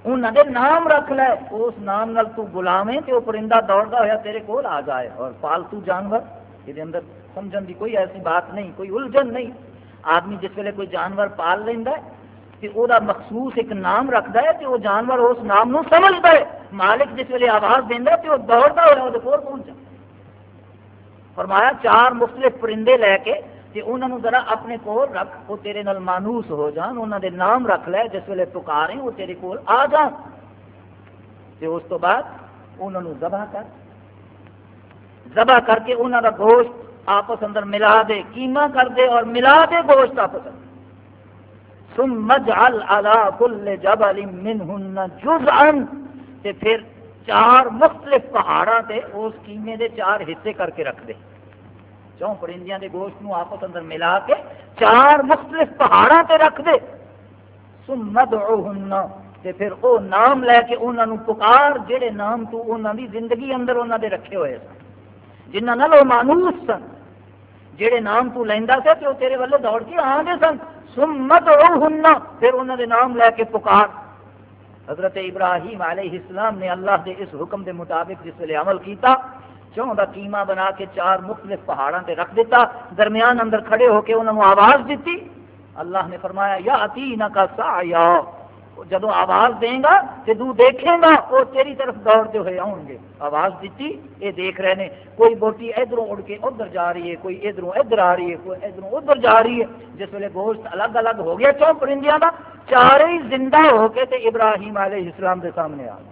انہوں نے نام رکھ لے، اس نام نال تو بلاویں تے وہ پرندہ دوڑتا ہوا تیرے کول آ جائے. اور پالتو جانور یہ اندر سمجھن کی کوئی ایسی بات نہیں، کوئی الجھن نہیں. آدمی جس ویلے کوئی جانور پال لینا ہے تو وہ مخصوص ایک نام رکھتا ہے تو وہ جانور اس نام نو سمجھتا ہے. مالک جس ویلے آواز دینا تو وہ دوڑتا ہوا وہ کول پہنچ جائے. فرمایا چار مختلف پرندے لے کے تے انہوں نے ذرا اپنے کول رکھ، وہ تیرے نال مانوس ہو جان، انہوں دے نام رکھ لے، جس ویلے پکاریں وہ تیرے کول آ جان. تے اس تو بعد انہوں نے ذبح کر ذبح کر کے انہوں کا گوشت آپس اندر ملا دے، کیما کر دے اور ملا دے گوشت آپس اندر. ثم اجعل على كل جبل منهن جزءا، تے پھر چار مختلف پہاڑاں تے اس کیمے دے چار حصے کر کے رکھ دے. چون پرندیاں دے گوشت نو آپس اندر ملا کے چار مختلف پہاڑاں تے رکھ دے. ثم ادعوهن، تے پھر او نام لے کے انہاں نو پکار، جڑے نام تو انہاں دی زندگی اندر انہاں دے رکھے ہوئے سن، جنہاں نال او مانوس سن، جڑے نام تو لیندا سی تے او تیرے والے دوڑ کے آندے سن. ثم ادعوهن، پھر انہاں دے نام لے کے پکار. حضرت ابراہیم علیہ السلام نے اللہ کے اس حکم کے مطابق جس ویلے عمل کیتا، چون کا قیمہ بنا کے چار مختلف پہاڑوں تے رکھ دیتا، درمیان اندر کھڑے ہو کے انہوں نے آواز دیتی. اللہ نے فرمایا یا اتینک سعیا، جدو آواز دیں گا تو تو دیکھیں گا وہ تیری طرف دوڑتے ہوئے آؤ گے. آواز دیتی، یہ دیکھ رہے ہیں، کوئی بوٹی ادھروں اڑ کے ادھر جا رہی ہے، کوئی ادھروں ادھر آ رہی ہے، کوئی ادھروں ادھر جا رہی ہے. جس ویلے گوشت الگ الگ ہو گیا چون پرندیاں کا، چارے ہی زندہ ہو کے تے ابراہیم علیہ السلام کے سامنے آ گئے.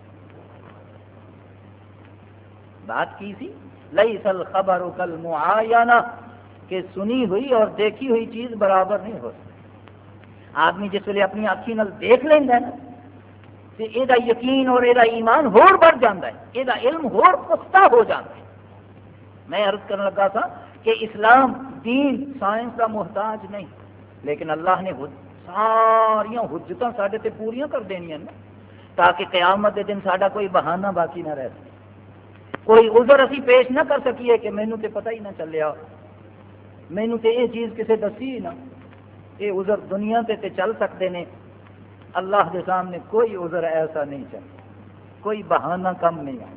بات کی سی لیس الخبر کالمعاینہ، کہ سنی ہوئی اور دیکھی ہوئی چیز برابر نہیں ہو سکتی. آدمی جس ویلے اپنی آنکھی نال دیکھ لینا ہے نا تو یہ یقین اور یہ ایمان ہور بڑھ جاتا ہے، یہ علم ہور پختہ ہو جاتا ہے. میں عرض کرنے لگا تھا کہ اسلام دین سائنس کا محتاج نہیں، لیکن اللہ نے ساریا حجتاں سارے تے پوریاں کر دینیاں نا، تاکہ قیامت کے دن ساڈا کوئی بہانہ باقی نہ رہ سکے، کوئی عذر اسی پیش نہ کر سکیے کہ مینوں تے پتہ ہی نہ چلیا، مینوں تے یہ چیز کسے دسی نہ. یہ عذر دنیا تے تے چل سکتے ہیں، اللہ کے سامنے کوئی عذر ایسا نہیں چل، کوئی بہانہ کم نہیں آیا.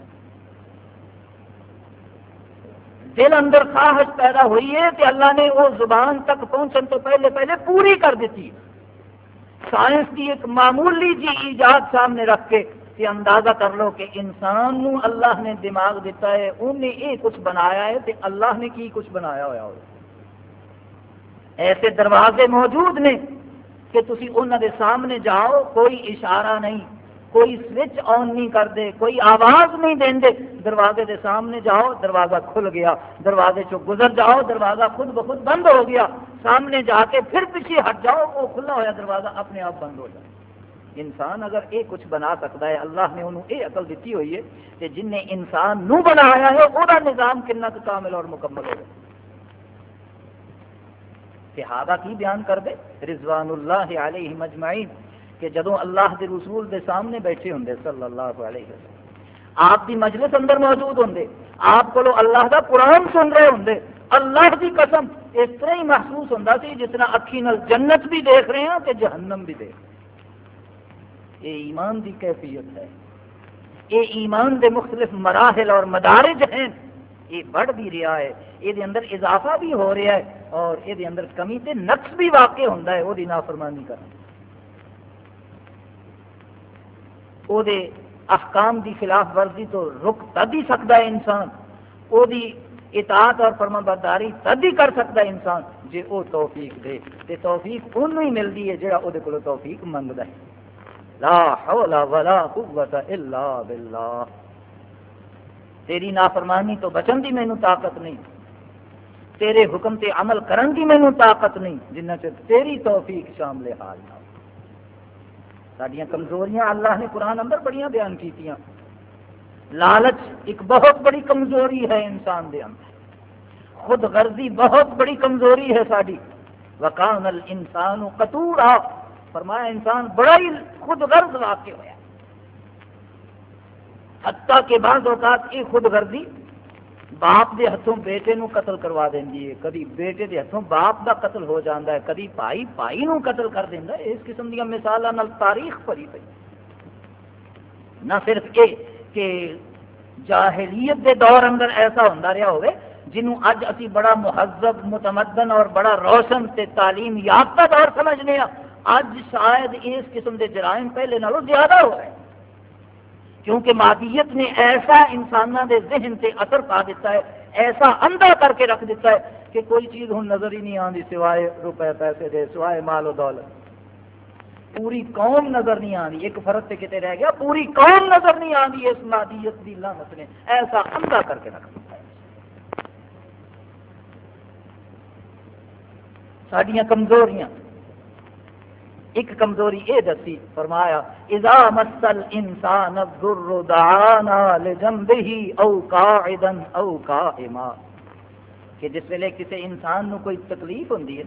دل اندر خواہش پیدا ہوئی ہے کہ اللہ نے وہ زبان تک پہنچن تو پہلے پہلے پوری کر دیتی. سائنس کی ایک معمولی جی ایجاد سامنے رکھ کے کہ اندازہ کر لو کہ انسان نو اللہ نے دماغ دیتا ہے، انہیں یہ کچھ بنایا ہے، تو اللہ نے کی کچھ بنایا ہوا ہو. ایسے دروازے موجود نے کہ تسی انہوں دے سامنے جاؤ، کوئی اشارہ نہیں، کوئی سوئچ آن نہیں کر دے، کوئی آواز نہیں دیں دے، دروازے دے سامنے جاؤ دروازہ کھل گیا، دروازے چو گزر جاؤ دروازہ خود بخود بند ہو گیا، سامنے جا کے پھر پیچھے ہٹ جاؤ وہ کھلا ہوا دروازہ اپنے آپ بند ہو جائے. انسان اگر یہ کچھ بنا سکتا ہے، اللہ نے انہوں یہ عقل دیتی ہوئی ہے کہ جن نے انسان نو بنایا ہے وہ نظام کتنا کامل اور مکمل ہے. صحابہ کی بیان کر دے رضوان اللہ علیہ مجمعین کہ جدوں اللہ دے رسول دے سامنے بیٹھے ہوں صلی اللہ علیہ وسلم، آپ دی مجلس اندر موجود ہوں، آپ کو اللہ دا قرآن سن رہے ہوں، اللہ دی قسم اس طرح ہی محسوس ہوتا سی جس طرح اکھی نال جنت بھی دیکھ رہے ہیں کہ جہنم بھی دیکھ رہے ہیں. یہ ایمان دی کیفیت ہے، یہ ایمان دے مختلف مراحل اور مدارج ہیں. یہ بڑھ بھی رہا ہے، یہ اندر اضافہ بھی ہو رہا ہے، اور یہ اندر کمی تے نقص بھی واقع ہوتا ہے. وہ نافرمانی کرنا، وہ احکام دی خلاف ورزی تو رک تد ہی سکتا ہے انسان، وہ اطاعت اور فرما برداری تد ہی کر سکتا ہے انسان جے وہ توفیق دے. تے توفیق انہوں ہی ملتی ہے جڑا وہ توفیق منگتا ہے. لا حول ولا قوت الا باللہ. تیری نافرمانی تو بچن دی مینوں طاقت نہیں، تیرے حکم تے عمل کرن دی مینوں طاقت نہیں جنہ چر تیری توفیق شامل حال نہ. ساڈیاں کمزوریاں اللہ نے قرآن اندر بڑیاں بیان کیتیاں. لالچ ایک بہت بڑی کمزوری ہے انسان دے اندر، خود غرضی بہت بڑی کمزوری ہے ساڈی. وکان الانسان قتورا، فرمایا انسان بڑا ہی خود غرض واقع ہوا، حتیٰ کہ بعض اوقات یہ خود غرضی باپ دے ہاتھوں بیٹے نو قتل کروا دینی ہے، کدی بیٹے دے ہاتھوں باپ دا قتل ہو جاتا ہے، کدی بھائی بھائی نو قتل کر دینا ہے. اس قسم دیا مثالاں نال تاریخ بھری پئی. نہ صرف یہ کہ جاہلیت دے دور اندر ایسا ہوندا رہا ہوئے جنہوں اج اسی بڑا مہذب متمدن اور بڑا روشن تے تعلیم یافتہ دور سمجھنے ہیں، اج شاید اس قسم دے جرائم پہلے نالوں زیادہ ہو رہے ہیں، کیونکہ مادیت نے ایسا انسانوں دے ذہن تے اثر پا دیتا ہے، ایسا اندھا کر کے رکھ دیتا ہے کہ کوئی چیز ہن نظر ہی نہیں آتی سوائے روپے پیسے دے، سوائے مال و دولت۔ پوری قوم نظر نہیں آتی، ایک فرد تے کتے رہ گیا، پوری قوم نظر نہیں آتی اس مادیت دی لعنت نے ایسا اندھا کر کے رکھ دیتا ہے۔ ساڈیاں کمزوریاں، ایک کمزوری یہ دسی، فرمایا اذا مس الانسان الضر دعانا لجنبه او قاعدا او قائما، کہ جس ویلے کسی انسان نو کوئی تکلیف ہوندی ہے،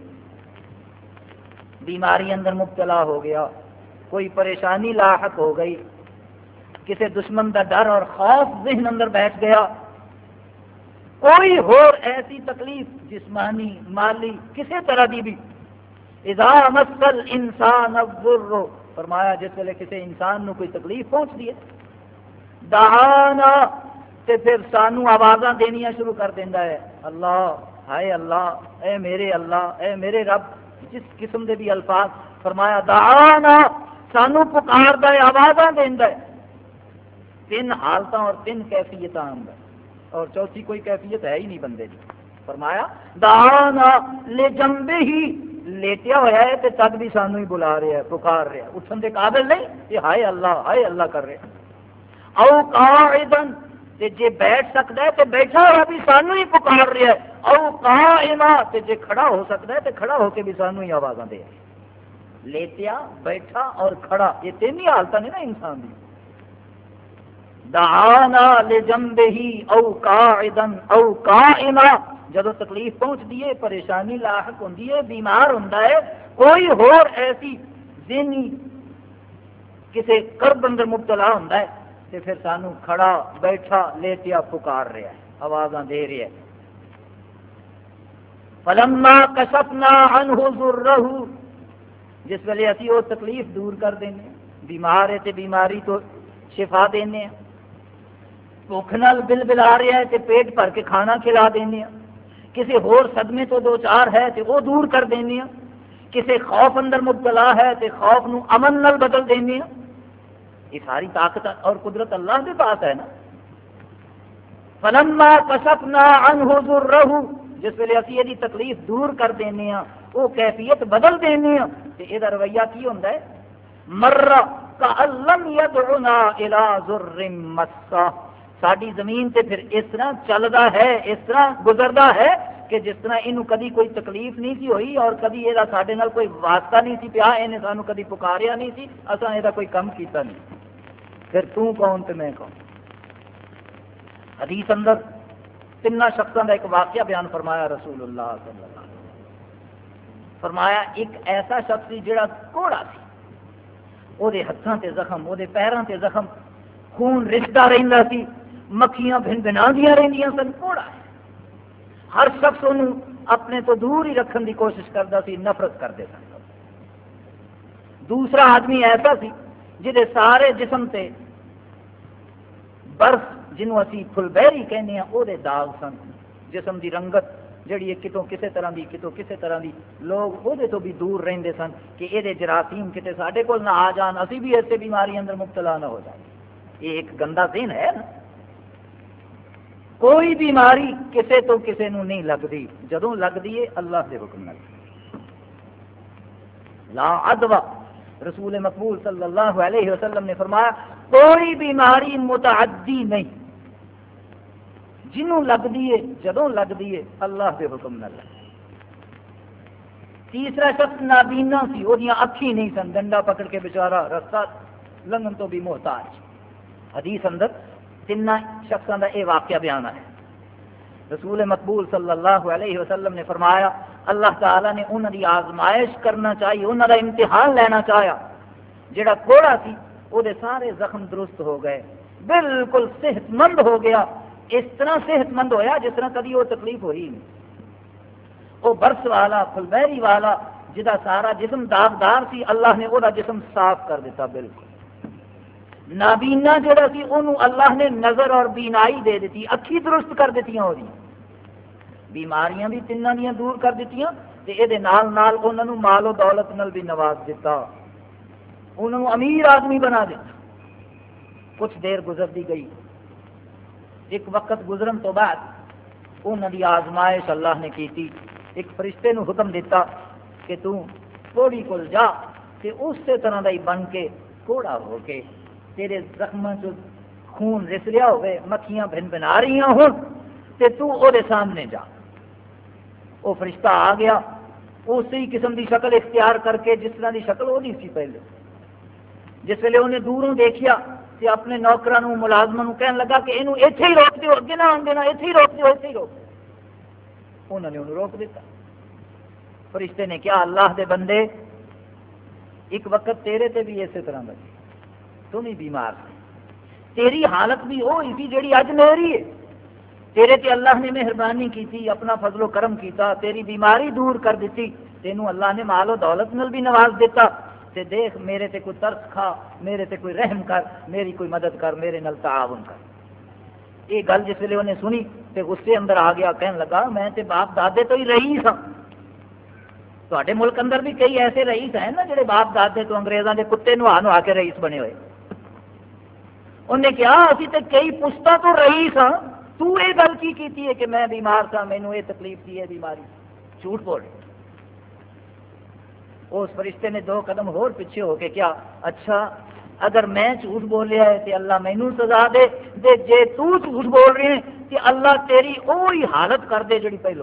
بیماری اندر مبتلا ہو گیا، کوئی پریشانی لاحق ہو گئی، کسی دشمن دا ڈر اور خوف ذہن اندر بیٹھ گیا، کوئی اور ایسی تکلیف جسمانی مالی کسی طرح دی بھی، اذا مس الانسان الضر، فرمایا جس ویلے کسی انسان نو کوئی تکلیف پہنچتی ہے، دعانا، تے پھر سانو آوازاں دینیاں شروع کر دینا ہے، اللہ، ہائے اللہ، اے میرے اللہ، اے میرے رب، جس قسم دے بھی الفاظ، فرمایا دعانا، سانو پکاردا ہے، آوازاں دیندا ہے۔ تین حالتاں اور تین کیفیتاں اندر، اور چوتھی کوئی کیفیت ہے ہی نہیں بندے دی۔ فرمایا دعانا لجنبہ، لیٹیا ہوا ہے تے تد بھی سانو ہی بلا رہا ہے، پکار رہا ہے، اٹھن دے قابل نہیں، یہ ہائے اللہ، ہائے اللہ کر رہا ہے۔ او قاعدا، تے جے بیٹھ سکتا ہے تے بیٹھا ہوا بھی سانو ہی پکار رہا ہے، او قائما، تے جے کھڑا ہو سکتا ہے تے کھڑا ہو کے بھی سانو ہی آوازاں دے۔ لیٹیا، بیٹھا اور کھڑا، یہ تین ہی حالتاں نے نا انسان دی۔ دعانا لجنبہ او قاعدا او قائما، جدو تکلیف پہنچتی ہے، پریشانی لاحق ہوندی ہے، بیمار ہوندا ہے، کوئی اور ایسی ذہنی کسی کرب اندر مبتلا ہوندا ہے، تے پھر سانو کھڑا، بیٹھا، لیٹیا پکار رہا ہے، آوازاں دے رہا ہے۔ فلما کشفنا عنہ ضرہ، جس ویلے اسی وہ تکلیف دور کر دینے، بیمار ہے تے بیماری تو شفا دینے، بھوک نال بل بلا رہا ہے تے پیٹ بھر کے کھانا کھلا دینے، کسی ہور صدمے تو دو چار ہے تے وہ دور کر دینے، کسی خوف اندر مبتلا ہے تے خوف نو امن نال بدل دینے۔ یہ ساری طاقت اور قدرت اللہ کے پاس ہے نا۔ فلما کشفنا عنہ ضرہ، جس ویلے اسی یہ تکلیف دور کر دینے ہاں، وہ کیفیت بدل دینے ہاں، تے یہ رویہ کی ہوندا ہے؟ مر کأن لم یدعنا الی ضر مسہ، ساری زمین تے پھر اس طرح چلدا ہے، اس طرح گزردا ہے کہ جس طرح اینو کدی کوئی تکلیف نہیں سی ہوئی اور کدی یہ ساڈے نال کوئی واسطہ نہیں سی پیا، انہیں سانو کدی پکاریا نہیں سی، اساں یہ کوئی کم کیتا نہیں، پھر تو کون تے میں کون۔ حدیث اندر تین شخصوں کا ایک واقعہ بیان فرمایا رسول اللہ صلی اللہ علیہ وسلم۔ فرمایا ایک ایسا شخص سی جڑا کوڑا سی، وہ دے ہتھاں تے زخم، وہ دے پیراں تے زخم، خون رسدا رہندا سی، مکھیاں بھن بھناندیاں رہندیاں سن، کوڑا ہے۔ ہر شخص انہوں اپنے تو دور ہی رکھن دی کوشش کرتا سی، نفرت کرتے سن۔ دوسرا آدمی ایسا سی جہدے سارے جسم تے برف، جنوں اسی پھلبیری کہنے ہیں، وہ داغ سن، جسم دی رنگت جڑی کتوں کسے طرح دی، کتوں کسے طرح دی، لوگ وہ تو بھی دور رہندے سن کہ یہ جراثیم کتے ساڈے کول نہ آ جان، اسی بھی ایسے بیماری اندر مبتلا نہ ہو جائے۔ یہ ایک گندا ذہن ہے نا۔ کوئی بیماری کسے تو کسے نو نہیں لگتی، جدوں لگتی ہے اللہ کے حکم نال۔ لا عدوہ، رسول مقبول صلی اللہ علیہ وسلم نے فرمایا کوئی بیماری متعدی نہیں، جنوں لگتی ہے جدوں لگتی ہے اللہ کے حکم نال۔ تیسرا شخص نابینا سی، وہ اکھی نہیں سن، ڈنڈا پکڑ کے بیچارہ رستہ لنگن تو بھی محتاج۔ حدیث اندر تین شخصوں کا یہ واقعہ بیان ہے۔ رسول مقبول صلی اللہ علیہ وسلم نے فرمایا اللہ تعالیٰ نے انہوں کی آزمائش کرنا چاہیے، انہوں کا امتحان لینا چاہیا۔ جڑا کوڑا سی وہ سارے زخم درست ہو گئے، بالکل صحت مند ہو گیا، اس طرح صحت مند ہویا جس طرح کبھی وہ تکلیف ہوئی نہیں۔ وہ برس والا، پھلبیری والا، جہاں سارا جسم داغدار سی، اللہ نے وہ جسم صاف کر دیتا بالکل۔ نابینا جڑا سی انہوں اللہ نے نظر اور بینائی دے دیتی، اکھی درست کر دیتی ہو رہی، بیماریاں بھی تینوں دیاں دور کر دیتیاں تے اے دے نال نال انہاں نوں مال و دولت نال بھی نواز دیتا، انہوں امیر آدمی بنا دیتا۔ کچھ دیر گزرتی گئی، ایک وقت گزرن تو بعد انہاں دی آزمائش اللہ نے کیتی، ایک فرشتے نو حکم دیتا کہ تو کوڑی کول جا تے اسی طرح دا ہی بن کے کوڑا ہو کے تیرے زخماں چ خون رس رہا ہوئے، مکھیاں بھن بنا رہی ہوں تے تو او دے سامنے جا۔ وہ فرشتہ آ گیا، اسی قسم دی شکل اختیار کر کے جس طرح دی شکل وہ نہیں سی پہلے۔ جس ویلے انہیں دوروں دیکھیا تے اپنے نوکراں نوں ملازماں نوں کہن لگا کہ اینوں ایتھے ہی روک دیو، اگے نہ آن دینا، ایتھے ہی روک دیو، ایتھے ہی روک دیو۔ انہوں نے انہوں روک دیتا۔ فرشتے نے کیا اللہ دے بندے، ایک وقت تیرے تے بھی اسی طرح دا سی، تم ہی بیمار سی، تیری حالت بھی وہی سی جیڑی اج میری ہے، تیرے تے اللہ نے مہربانی کی، اپنا فضل و کرم کیتا، تیری بیماری دور کر دیتی، تینوں اللہ نے مال و دولت نال بھی نواز دیتا، تے دیکھ میرے تے کوئی ترس کھا، میرے تے کوئی رحم کر، میری کوئی مدد کر، میرے نال تعاون کر۔ یہ گل جس ویلے انہیں سنی تے غصے اندر آ گیا، کہن لگا میں تے باپ دادے تو ہی رئیس ہاں۔ تواڈے ملک اندر بھی کئی ایسے رئیس ہیں نا جڑے باپ دادے تو انگریزاں دے کتے نوا نوا کے رئیس بنے ہوئے۔ انہیں کہا اسی تے کئی پشتاں تو رئیس ہاں، تو یہ گل کی کیتی ہے کہ میں بیمار تھا، مینوں یہ تکلیف تھی، یہ بیماری، جھوٹ بول رہے۔ اس فرشتے نے دو قدم اور پیچھے ہو کے کیا، اچھا اگر میں جھوٹ بولیا ہے تو اللہ مینوں سزا دے، دے جے تو جھوٹ بول رہے ہیں کہ اللہ تیری وہی حالت کر دے جڑی پہلو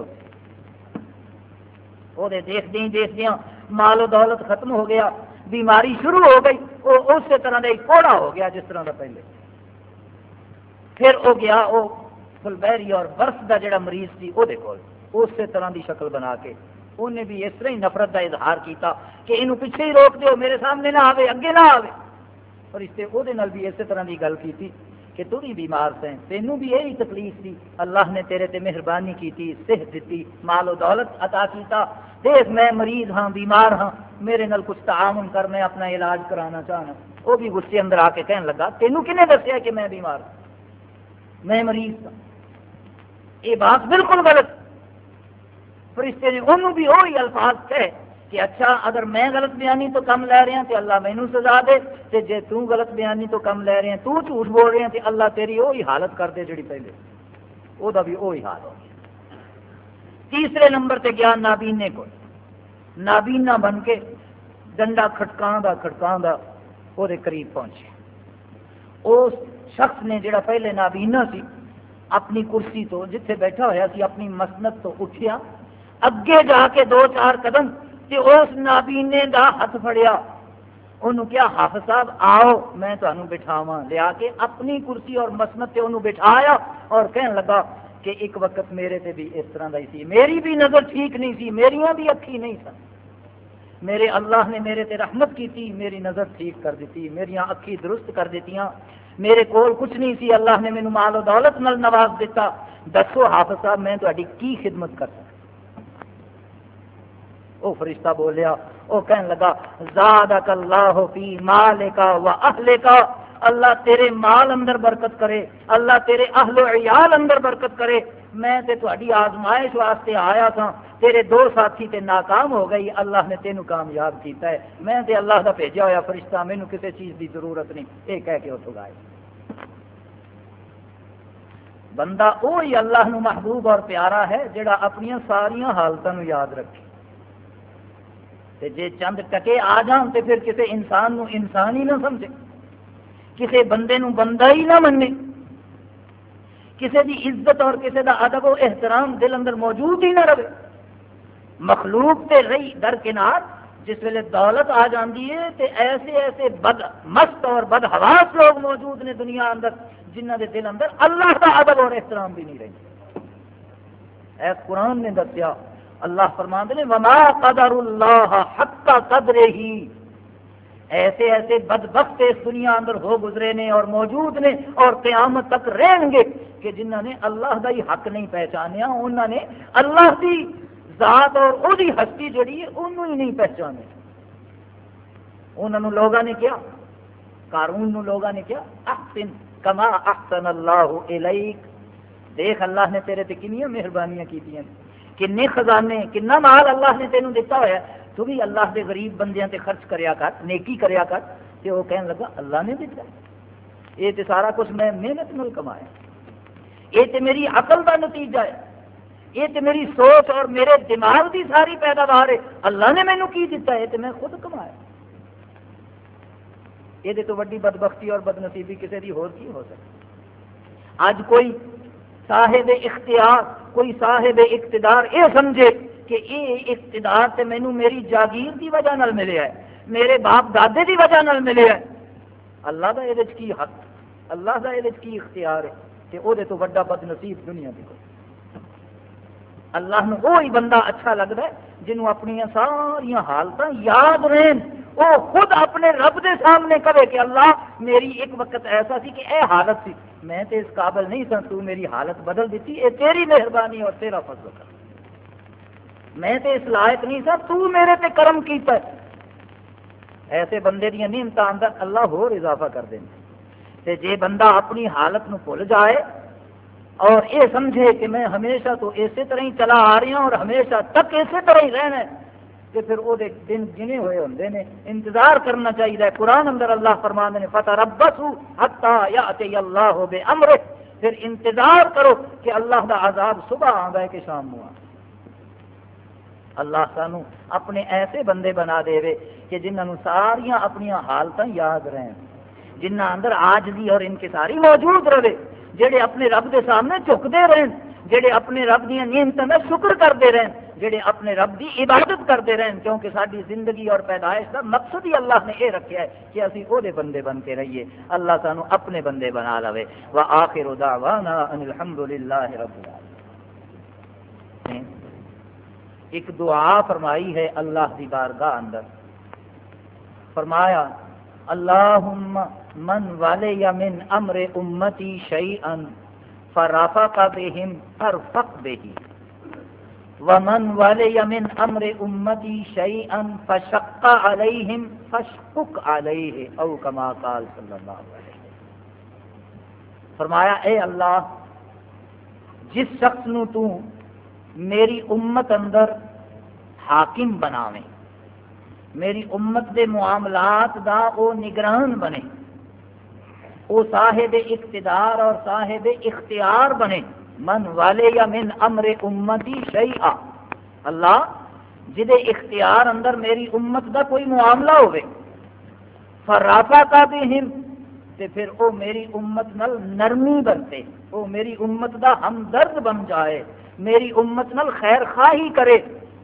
وہ دے دیکھ دیں دیکھ دیں مال و دولت ختم ہو گیا، بیماری شروع ہو گئی، وہ اسی طرح کا ایک کوڑا ہو گیا جس طرح کا پہلے۔ پھر وہ گیا وہ فلبیری اور برف کا جڑا مریض سی وہ کول اسی طرح کی شکل بنا کے انہیں بھی اس طرح ہی نفرت کا اظہار کیتا کہ انہوں پیچھے ہی روک دیو، میرے سامنے نہ آوے، اگے نہ آوے۔ اور اس سے وہ بھی اسی طرح کی گل کی کہ تو بھی بیمار سے، تینوں بھی یہی تکلیف تھی، اللہ نے تیرے تے مہربانی کی، صحت دیتی، مال و دولت عطا کیتا، دیکھ میں مریض ہاں، بیمار ہاں، میرے نال کچھ تعاون کر، میں اپنا علاج کرانا چاہنا۔ وہ بھی غصے اندر آ کے کہن لگا تینوں کنے دسیا کہ میں بیمار ہوں، میں مریض ہوں، یہ بات بالکل غلط۔ فرشتے نے انہوں بھی وہی الفاظ کہے کہ اچھا اگر میں غلط بیانی تو کم لے رہے ہیں تو اللہ مینوں سزا دے، تے جے تو غلط بیانی تو کم لے رہے ہیں، تو جھوٹ بول رہے ہیں تو اللہ تیری وہی حالت کر دے جڑی پہلے، وہ دا بھی وہی حال ہو گیا۔ تیسرے نمبر تے گیا نابینے کو، نابینا بن کے ڈنڈا کھٹکاں دا کھٹکاں دا وہ دے قریب پہنچے۔ اس شخص نے جڑا پہلے نابینا سی اپنی کرسی تو جتھے بیٹھا ہوا سی اپنی مسند تو اٹھیا، اگے جا کے دو چار قدم تے اس نابینے دا ہاتھ پھڑیا، انہوں کیا حافظ صاحب آؤ میں تمہیں بٹھاواں، لیا کے اپنی کرسی اور مسند تے انہوں بٹھایا اور کہن لگا کہ ایک وقت میرے تے بھی اس طرح دا ہی سی، میری بھی نظر ٹھیک نہیں سی، میریاں بھی اکھی نہیں سن، میرے اللہ نے میرے تے رحمت کی تھی، میری نظر ٹھیک کر دیتی، میریاں اکھی درست کر دیتیاں، میرے کول کچھ نہیں سی، اللہ نے مینوں مال و دولت نال نواز دیتا، دسو حافظ صاحب میں تہاڈی کی خدمت کر سکتا۔ وہ فرشتہ بولیا، وہ کہن لگا زادک اللہ فی مالک و اہلک، اللہ تیرے مال اندر برکت کرے، اللہ تیرے اہل و عیال اندر برکت کرے، میں تے تہاڈی آزمائش واسطے آیا تھا، تیرے دو ساتھی تے ناکام ہو گئی، اللہ نے تینوں کامیاب کیتا ہے، میں تے اللہ دا بھیجا ہوا فرشتہ، مینوں کسی چیز دی ضرورت نہیں، یہ کہہ کے اتوں گئے۔ بندہ وہی اللہ نو محبوب اور پیارا ہے جڑا اپنی ساریاں حالتوں یاد رکھے، تے جے چند ٹکے آ جان تے پھر کسی انسان نو انسان ہی نہ سمجھے، کسی بندے نو بندہ ہی نہ منے، کسی دی عزت اور کسی دا ادب و احترام دل اندر موجود ہی نہ رہے۔ مخلوق تے رہی درکنار، جس ویلے دولت آ جاندی ہے تے ایسے ایسے بد مست اور بد حواس لوگ موجود نے دنیا اندر جنہ دے دل اندر اللہ کا ادب اور احترام بھی نہیں رہی۔ اے قرآن نے دسیا، اللہ فرماتے ہیں وما قدر اللہ حق قدرہ، ایسے ایسے بدبخت اس دنیا اندر ہو گزرے نے اور موجود نے اور قیامت تک رہیں گے کہ جنہوں نے اللہ دا ہی حق نہیں پہچانیا، انہوں نے اللہ دی ذات اور او دی ہستی جڑی ہے انہوں ہی نہیں پہچانے۔ انہوں نے لوگوں نے کیا قارون نو لوگوں نے کیا احسن کما احسن اللہ الیک، دیکھ اللہ نے تیرے تے کنیاں مہربانیاں کیتیاں، کنے خزانے کنا مال اللہ نے تینوں دیتا ہوا ہے، تو بھی اللہ دے غریب بندیاں تے خرچ کریا کر، نیکی کریا کر۔ تے وہ کہنے لگا اللہ نے دیتا ہے، یہ تے سارا کچھ میں محنت نال کمایا، یہ تے میری عقل دا نتیجہ ہے، یہ تے میری سوچ اور میرے دماغ دی ساری پیداوار ہے، اللہ نے مینوں کی دیتا ہے، یہ تے میں خود کمایا۔ یہ تو وڈی بدبختی اور بد نصیبی کسی دی ہور کی ہو سکتی۔ اج کوئی صاحب اختیار، کوئی صاحب اقتدار یہ سمجھے کہ یہ اقتدار تے مینوں میری جاگیر دی وجہ نال ملیا ہے، میرے باپ دادے دی وجہ نال ملیا ہے، اللہ دا یہ کی حق، اللہ دا یہ کی اختیار ہے، کہ وہ تو وڈا بد نصیب دنیا دی کوئی۔ اللہ نو وہی بندہ اچھا لگتا ہے جنہوں اپنی ساری حالت یاد رہن، وہ خود اپنے رب دے سامنے کہے کہ اللہ میری ایک وقت ایسا سی کہ اے حالت سی، میں تے اس قابل نہیں سن، تو میری حالت بدل دیتی، اے تیری مہربانی اور تیرا فضل کر، میں تے اس لائق نہیں سا، تو میرے تے کرم کیتا ہے۔ ایسے بندے دیا نعمتاں اندر اللہ ہور اضافہ کر دیں۔ تے جے بندہ اپنی حالت نو بھول جائے اور یہ سمجھے کہ میں ہمیشہ تو اسی طرح ہی چلا آ رہی ہوں اور ہمیشہ تک اسی طرح ہی رہنا ہے، کہ پھر وہ دن گنے ہوئے ہوندے نے، انتظار کرنا چاہیے۔ قرآن اندر اللہ فرماندے نے فتربصوا حتی یأتی اللہ بامرہ، پھر انتظار کرو کہ اللہ دا عذاب صبح آندا ہے کہ شام کو آندا ہے۔ اللہ سانو اپنے ایسے بندے بنا دے وے کہ جنہاں ساریاں اپنی حالتاں یاد رہن، جنہاں اندر عاجزی اور انکساری موجود رہے، جڑے اپنے رب دے سامنے جھکتے رہن، جڑے اپنے رب دیا نعمتوں میں شکر کرتے رہن، جڑے اپنے رب دی عبادت کرتے رہن، کیونکہ ساری زندگی اور پیدائش کا مقصد ہی اللہ نے یہ رکھا ہے کہ اسی وہ دے بندے بن کے رہیے۔ اللہ سانو اپنے بندے بنا لوے۔ وآخر دعوانا ان الحمد للہ رب العالمین۔ ایک دعا فرمائی ہے اللہ دی بارگاہ اندر، فرمایا اللہم من ولی من امر امتی شیئا فرافق بہم فرفق بہی، ومن ولی من امر امتی شیئا فشق علیہم فشقق علیہ، او کما قال صلی اللہ علیہ وسلم۔ فرمایا اے اللہ، جس شخص نو تو میری امت اندر حاکم بناویں، میری امت دے معاملات دا او نگران بنے، او صاحب اقتدار اور صاحب اختیار بنے، من والے یا من امر امتی شیئا، اللہ جدے اختیار اندر میری امت دا کوئی معاملہ ہوئے، فرافقا بہم، تے پھر او میری امت نال نرمی برتے، او میری امت دا ہمدرد بن جائے، میری امت نال خیر خواہی کرے،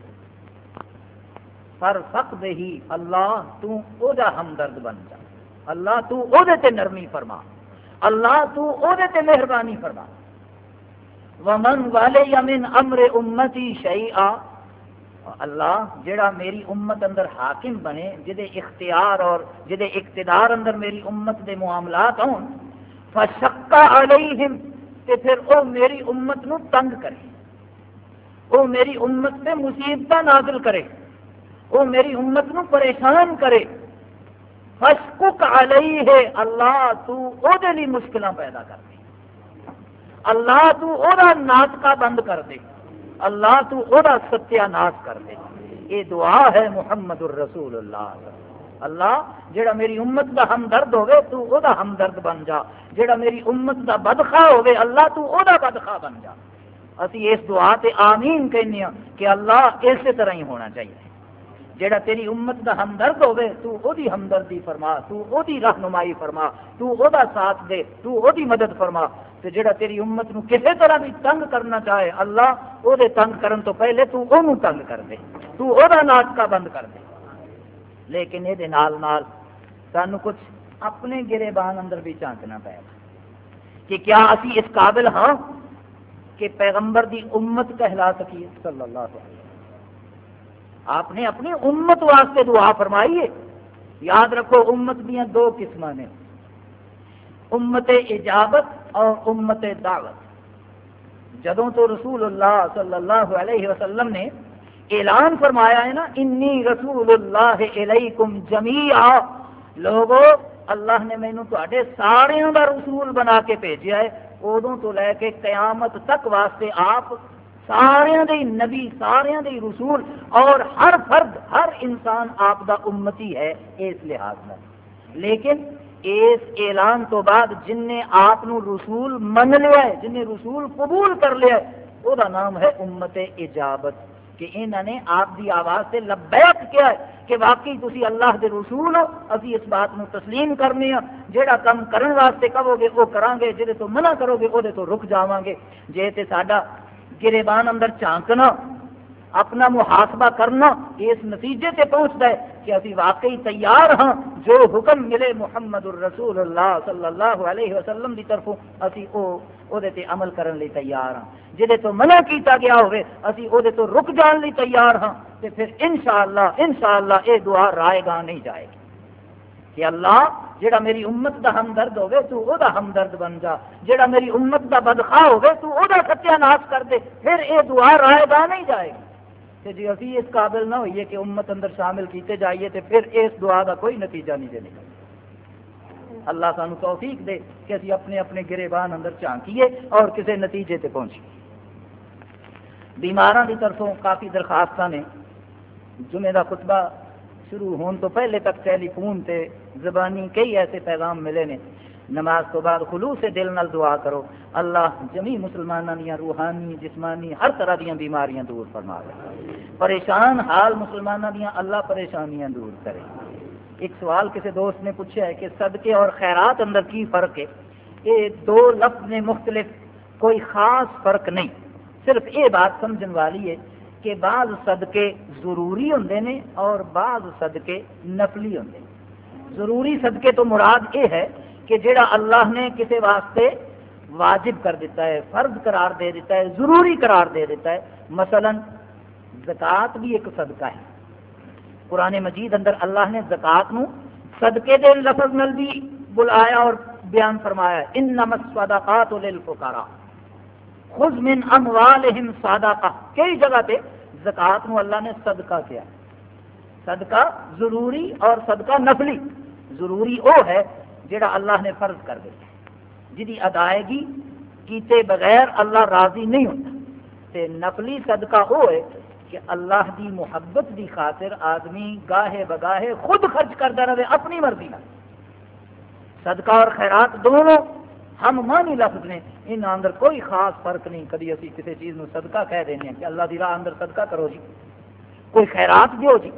فرفق بہی، اللہ تو او دا ہمدرد بن جا، اللہ تو او دے تے نرمی فرما، اللہ تو او دے تے مہربانی فرما۔ ومن ولی من امر امتی شیئا، اللہ جڑا میری امت اندر حاکم بنے، جدے اختیار اور جدے اقتدار اندر میری امت دے معاملات ہون، فشق علیہم، تے پھر او میری امت نو تنگ کرے، او میری امت پہ مصیبتاں نازل کرے، او میری امت نو پریشان کرے، فشقق علیہ، اللہ تو او دے لی مشکلاں پیدا کر دے، اللہ تو او دا ناطقہ بند کر دے، اللہ تو او دا ستیہ ناش کر دے۔ یہ دعا ہے محمد الرسول اللہ، اللہ جڑا میری امت دا ہمدرد ہوئے تو او دا ہمدرد بن جا، جڑا میری امت دا بدخواہ ہوئے اللہ تو او دا بدخواہ بن جا۔ اسی اس دعا تے آمین کہنے ہیں کہ اللہ اسی طرح ہی ہونا چاہیے، جڑا تیری امت دا ہمدرد ہوئے تو او دی ہمدردی فرما، تو او دی رہنمائی فرما، تو او دا ساتھ دے، تو او دی مدد فرما، تے جڑا تیری امت نو کسی طرح بھی تنگ کرنا چاہے اللہ او دے تنگ کرن تو پہلے تو او نو تنگ کر دے، تو او دا ناطقہ بند کر دے۔ لیکن یہ دے نال نال سانو کچھ اپنے گریبان اندر بھی جھانکنا پائے گا کہ کیا اسی اس قابل ہاں کہ پیغمبر دی امت کہلا سکیے صلی اللہ علیہ وسلم۔ آپ نے اپنی امت واسطے دعا فرمائی ہے۔ یاد رکھو امت دیاں دو قسم نے، امت اجابت اور امت دعوت۔ جدوں تو رسول اللہ صلی اللہ علیہ وسلم نے اعلان فرمایا ہے نا انی رسول اللہ الیکم جمیعا، لوگو اللہ نے مینوں تواڈے ساریاں دا رسول بنا کے بھیجیا ہے، ادوں تو لے کے قیامت تک واسطے آپ ساریاں دے نبی، ساریاں دے رسول، اور ہر فرد ہر انسان آپ دا امتی ہے اس لحاظ میں۔ لیکن اس اعلان تو بعد جن نے آپ نو رسول من لیا ہے، جن نے رسول قبول کر لیا ہے، وہ دا نام ہے امت اجابت، کہ انہوں نے آپ دی آواز سے لبیک کیا ہے کہ واقعی تسی اللہ دے رسول ہو، اسی اس بات نو تسلیم کرنے ہاں، جیڑا کم کرن واسطے کہو گے وہ کران گے، جہدے تو منع کرو گے وہ تو رک جاواں گے۔ جے تے ساڈا گریبان اندر جھانکنا، اپنا محاسبہ کرنا اس نتیجے سے پہنچتا ہے کہ ابھی واقعی تیار ہاں، جو حکم ملے محمد الرسول اللہ صلی اللہ علیہ وسلم کی طرفوں اسی او او دے تے عمل کرن لئی تیار ہاں، جہدے تو منع کیتا گیا ہوئے اسی او دے تو رک جان لئی تیار ہاں، تے پھر انشاءاللہ انشاءاللہ اے دعا رائے گاہ نہیں جائے گی کہ اللہ جڑا میری امت دا ہمدرد ہوئے تو او دا ہمدرد بن جا، جڑا میری امت دا بدخواہ ہوئے تو او دا ستیہ ناش کر دے، پھر اے دعا رائے گاہ نہیں جائے گی۔ کہ جی ابھی اس قابل نہ ہوئیے کہ امت اندر شامل کیتے جائیے تو پھر اس دعا کا کوئی نتیجہ نہیں دینے گا۔ اللہ سانو توفیق دے کہ اسی اپنے اپنے گریبان اندر جھانکیے اور کسی نتیجے تے پہنچیے۔ بیماراں دی طرفوں کافی درخواستاں نے، جمعے دا خطبہ شروع ہون تو پہلے تک ٹیلی فون تے زبانی کئی ایسے پیغام ملے نے، نماز تو بعد خلوص دل نال دعا کرو، اللہ جمی مسلمانوں دیا روحانی جسمانی ہر طرح دیا بیماریاں دور فرما دے، پریشان حال مسلمانوں دیا اللہ پریشانیاں دور کرے۔ ایک سوال کسی دوست نے پوچھا ہے کہ صدقے اور خیرات اندر کی فرق ہے؟ یہ دو لفظ میں مختلف، کوئی خاص فرق نہیں، صرف یہ بات سمجھن والی ہے کہ بعض صدقے ضروری ہوندے نے اور بعض صدقے نفلی ہوندے نے۔ ضروری صدقے تو مراد یہ ہے کہ جڑا اللہ نے کسی واسطے واجب کر دیتا ہے، فرض قرار دے دیتا ہے، ضروری قرار دے دیتا ہے، مثلا زکوٰۃ بھی ایک صدقہ ہے۔ قرآن مجید اندر اللہ نے زکوٰۃ نو صدقے دے لفظ نال بھی بلایا اور بیان فرمایا ہے، انما الصدقات للفقراء خذ من اموالہم صدقہ، کئی جگہ پہ زکوٰۃ نو اللہ نے صدقہ کیا۔ صدقہ ضروری اور صدقہ نفلی۔ ضروری وہ ہے جڑا اللہ نے فرض کر دیا، جدی ادائیگی کیتے بغیر اللہ راضی نہیں ہوتا، تے نفلی صدقہ وہ ہے کہ اللہ دی محبت دی خاطر آدمی گاہے بگاہے خود خرچ کرتا رہے اپنی مرضی نہ۔ صدقہ اور خیرات دونوں ہم مانی لفظ نے، ان اندر کوئی خاص فرق نہیں۔ کبھی اسی کسی چیز نو صدقہ کہہ دینے ہیں کہ اللہ دی راہ اندر صدقہ کرو جی، کوئی خیرات دیو جی،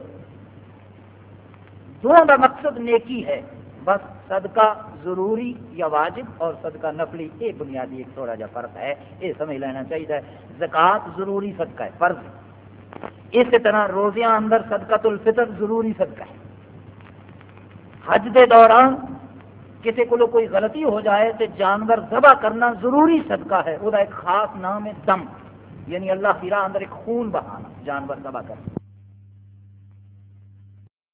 دونوں کا مقصد نیکی ہے۔ بس صدقہ ضروری یا واجب اور صدقہ نفلی، یہ بنیادی ایک تھوڑا جا فرق ہے، یہ سمجھ لینا چاہیے۔ زکوٰۃ ضروری صدقہ ہے، فرض ہے۔ اسی طرح روزیاں اندر صدقۃ الفطر ضروری صدقہ ہے۔ حج دے دوران کسی کو کوئی غلطی ہو جائے تو جانور ذبح کرنا ضروری صدقہ ہے، وہ ایک خاص نام ہے دم، یعنی اللہ کی راہ اندر ایک خون بہانا، جانور ذبح کرنا۔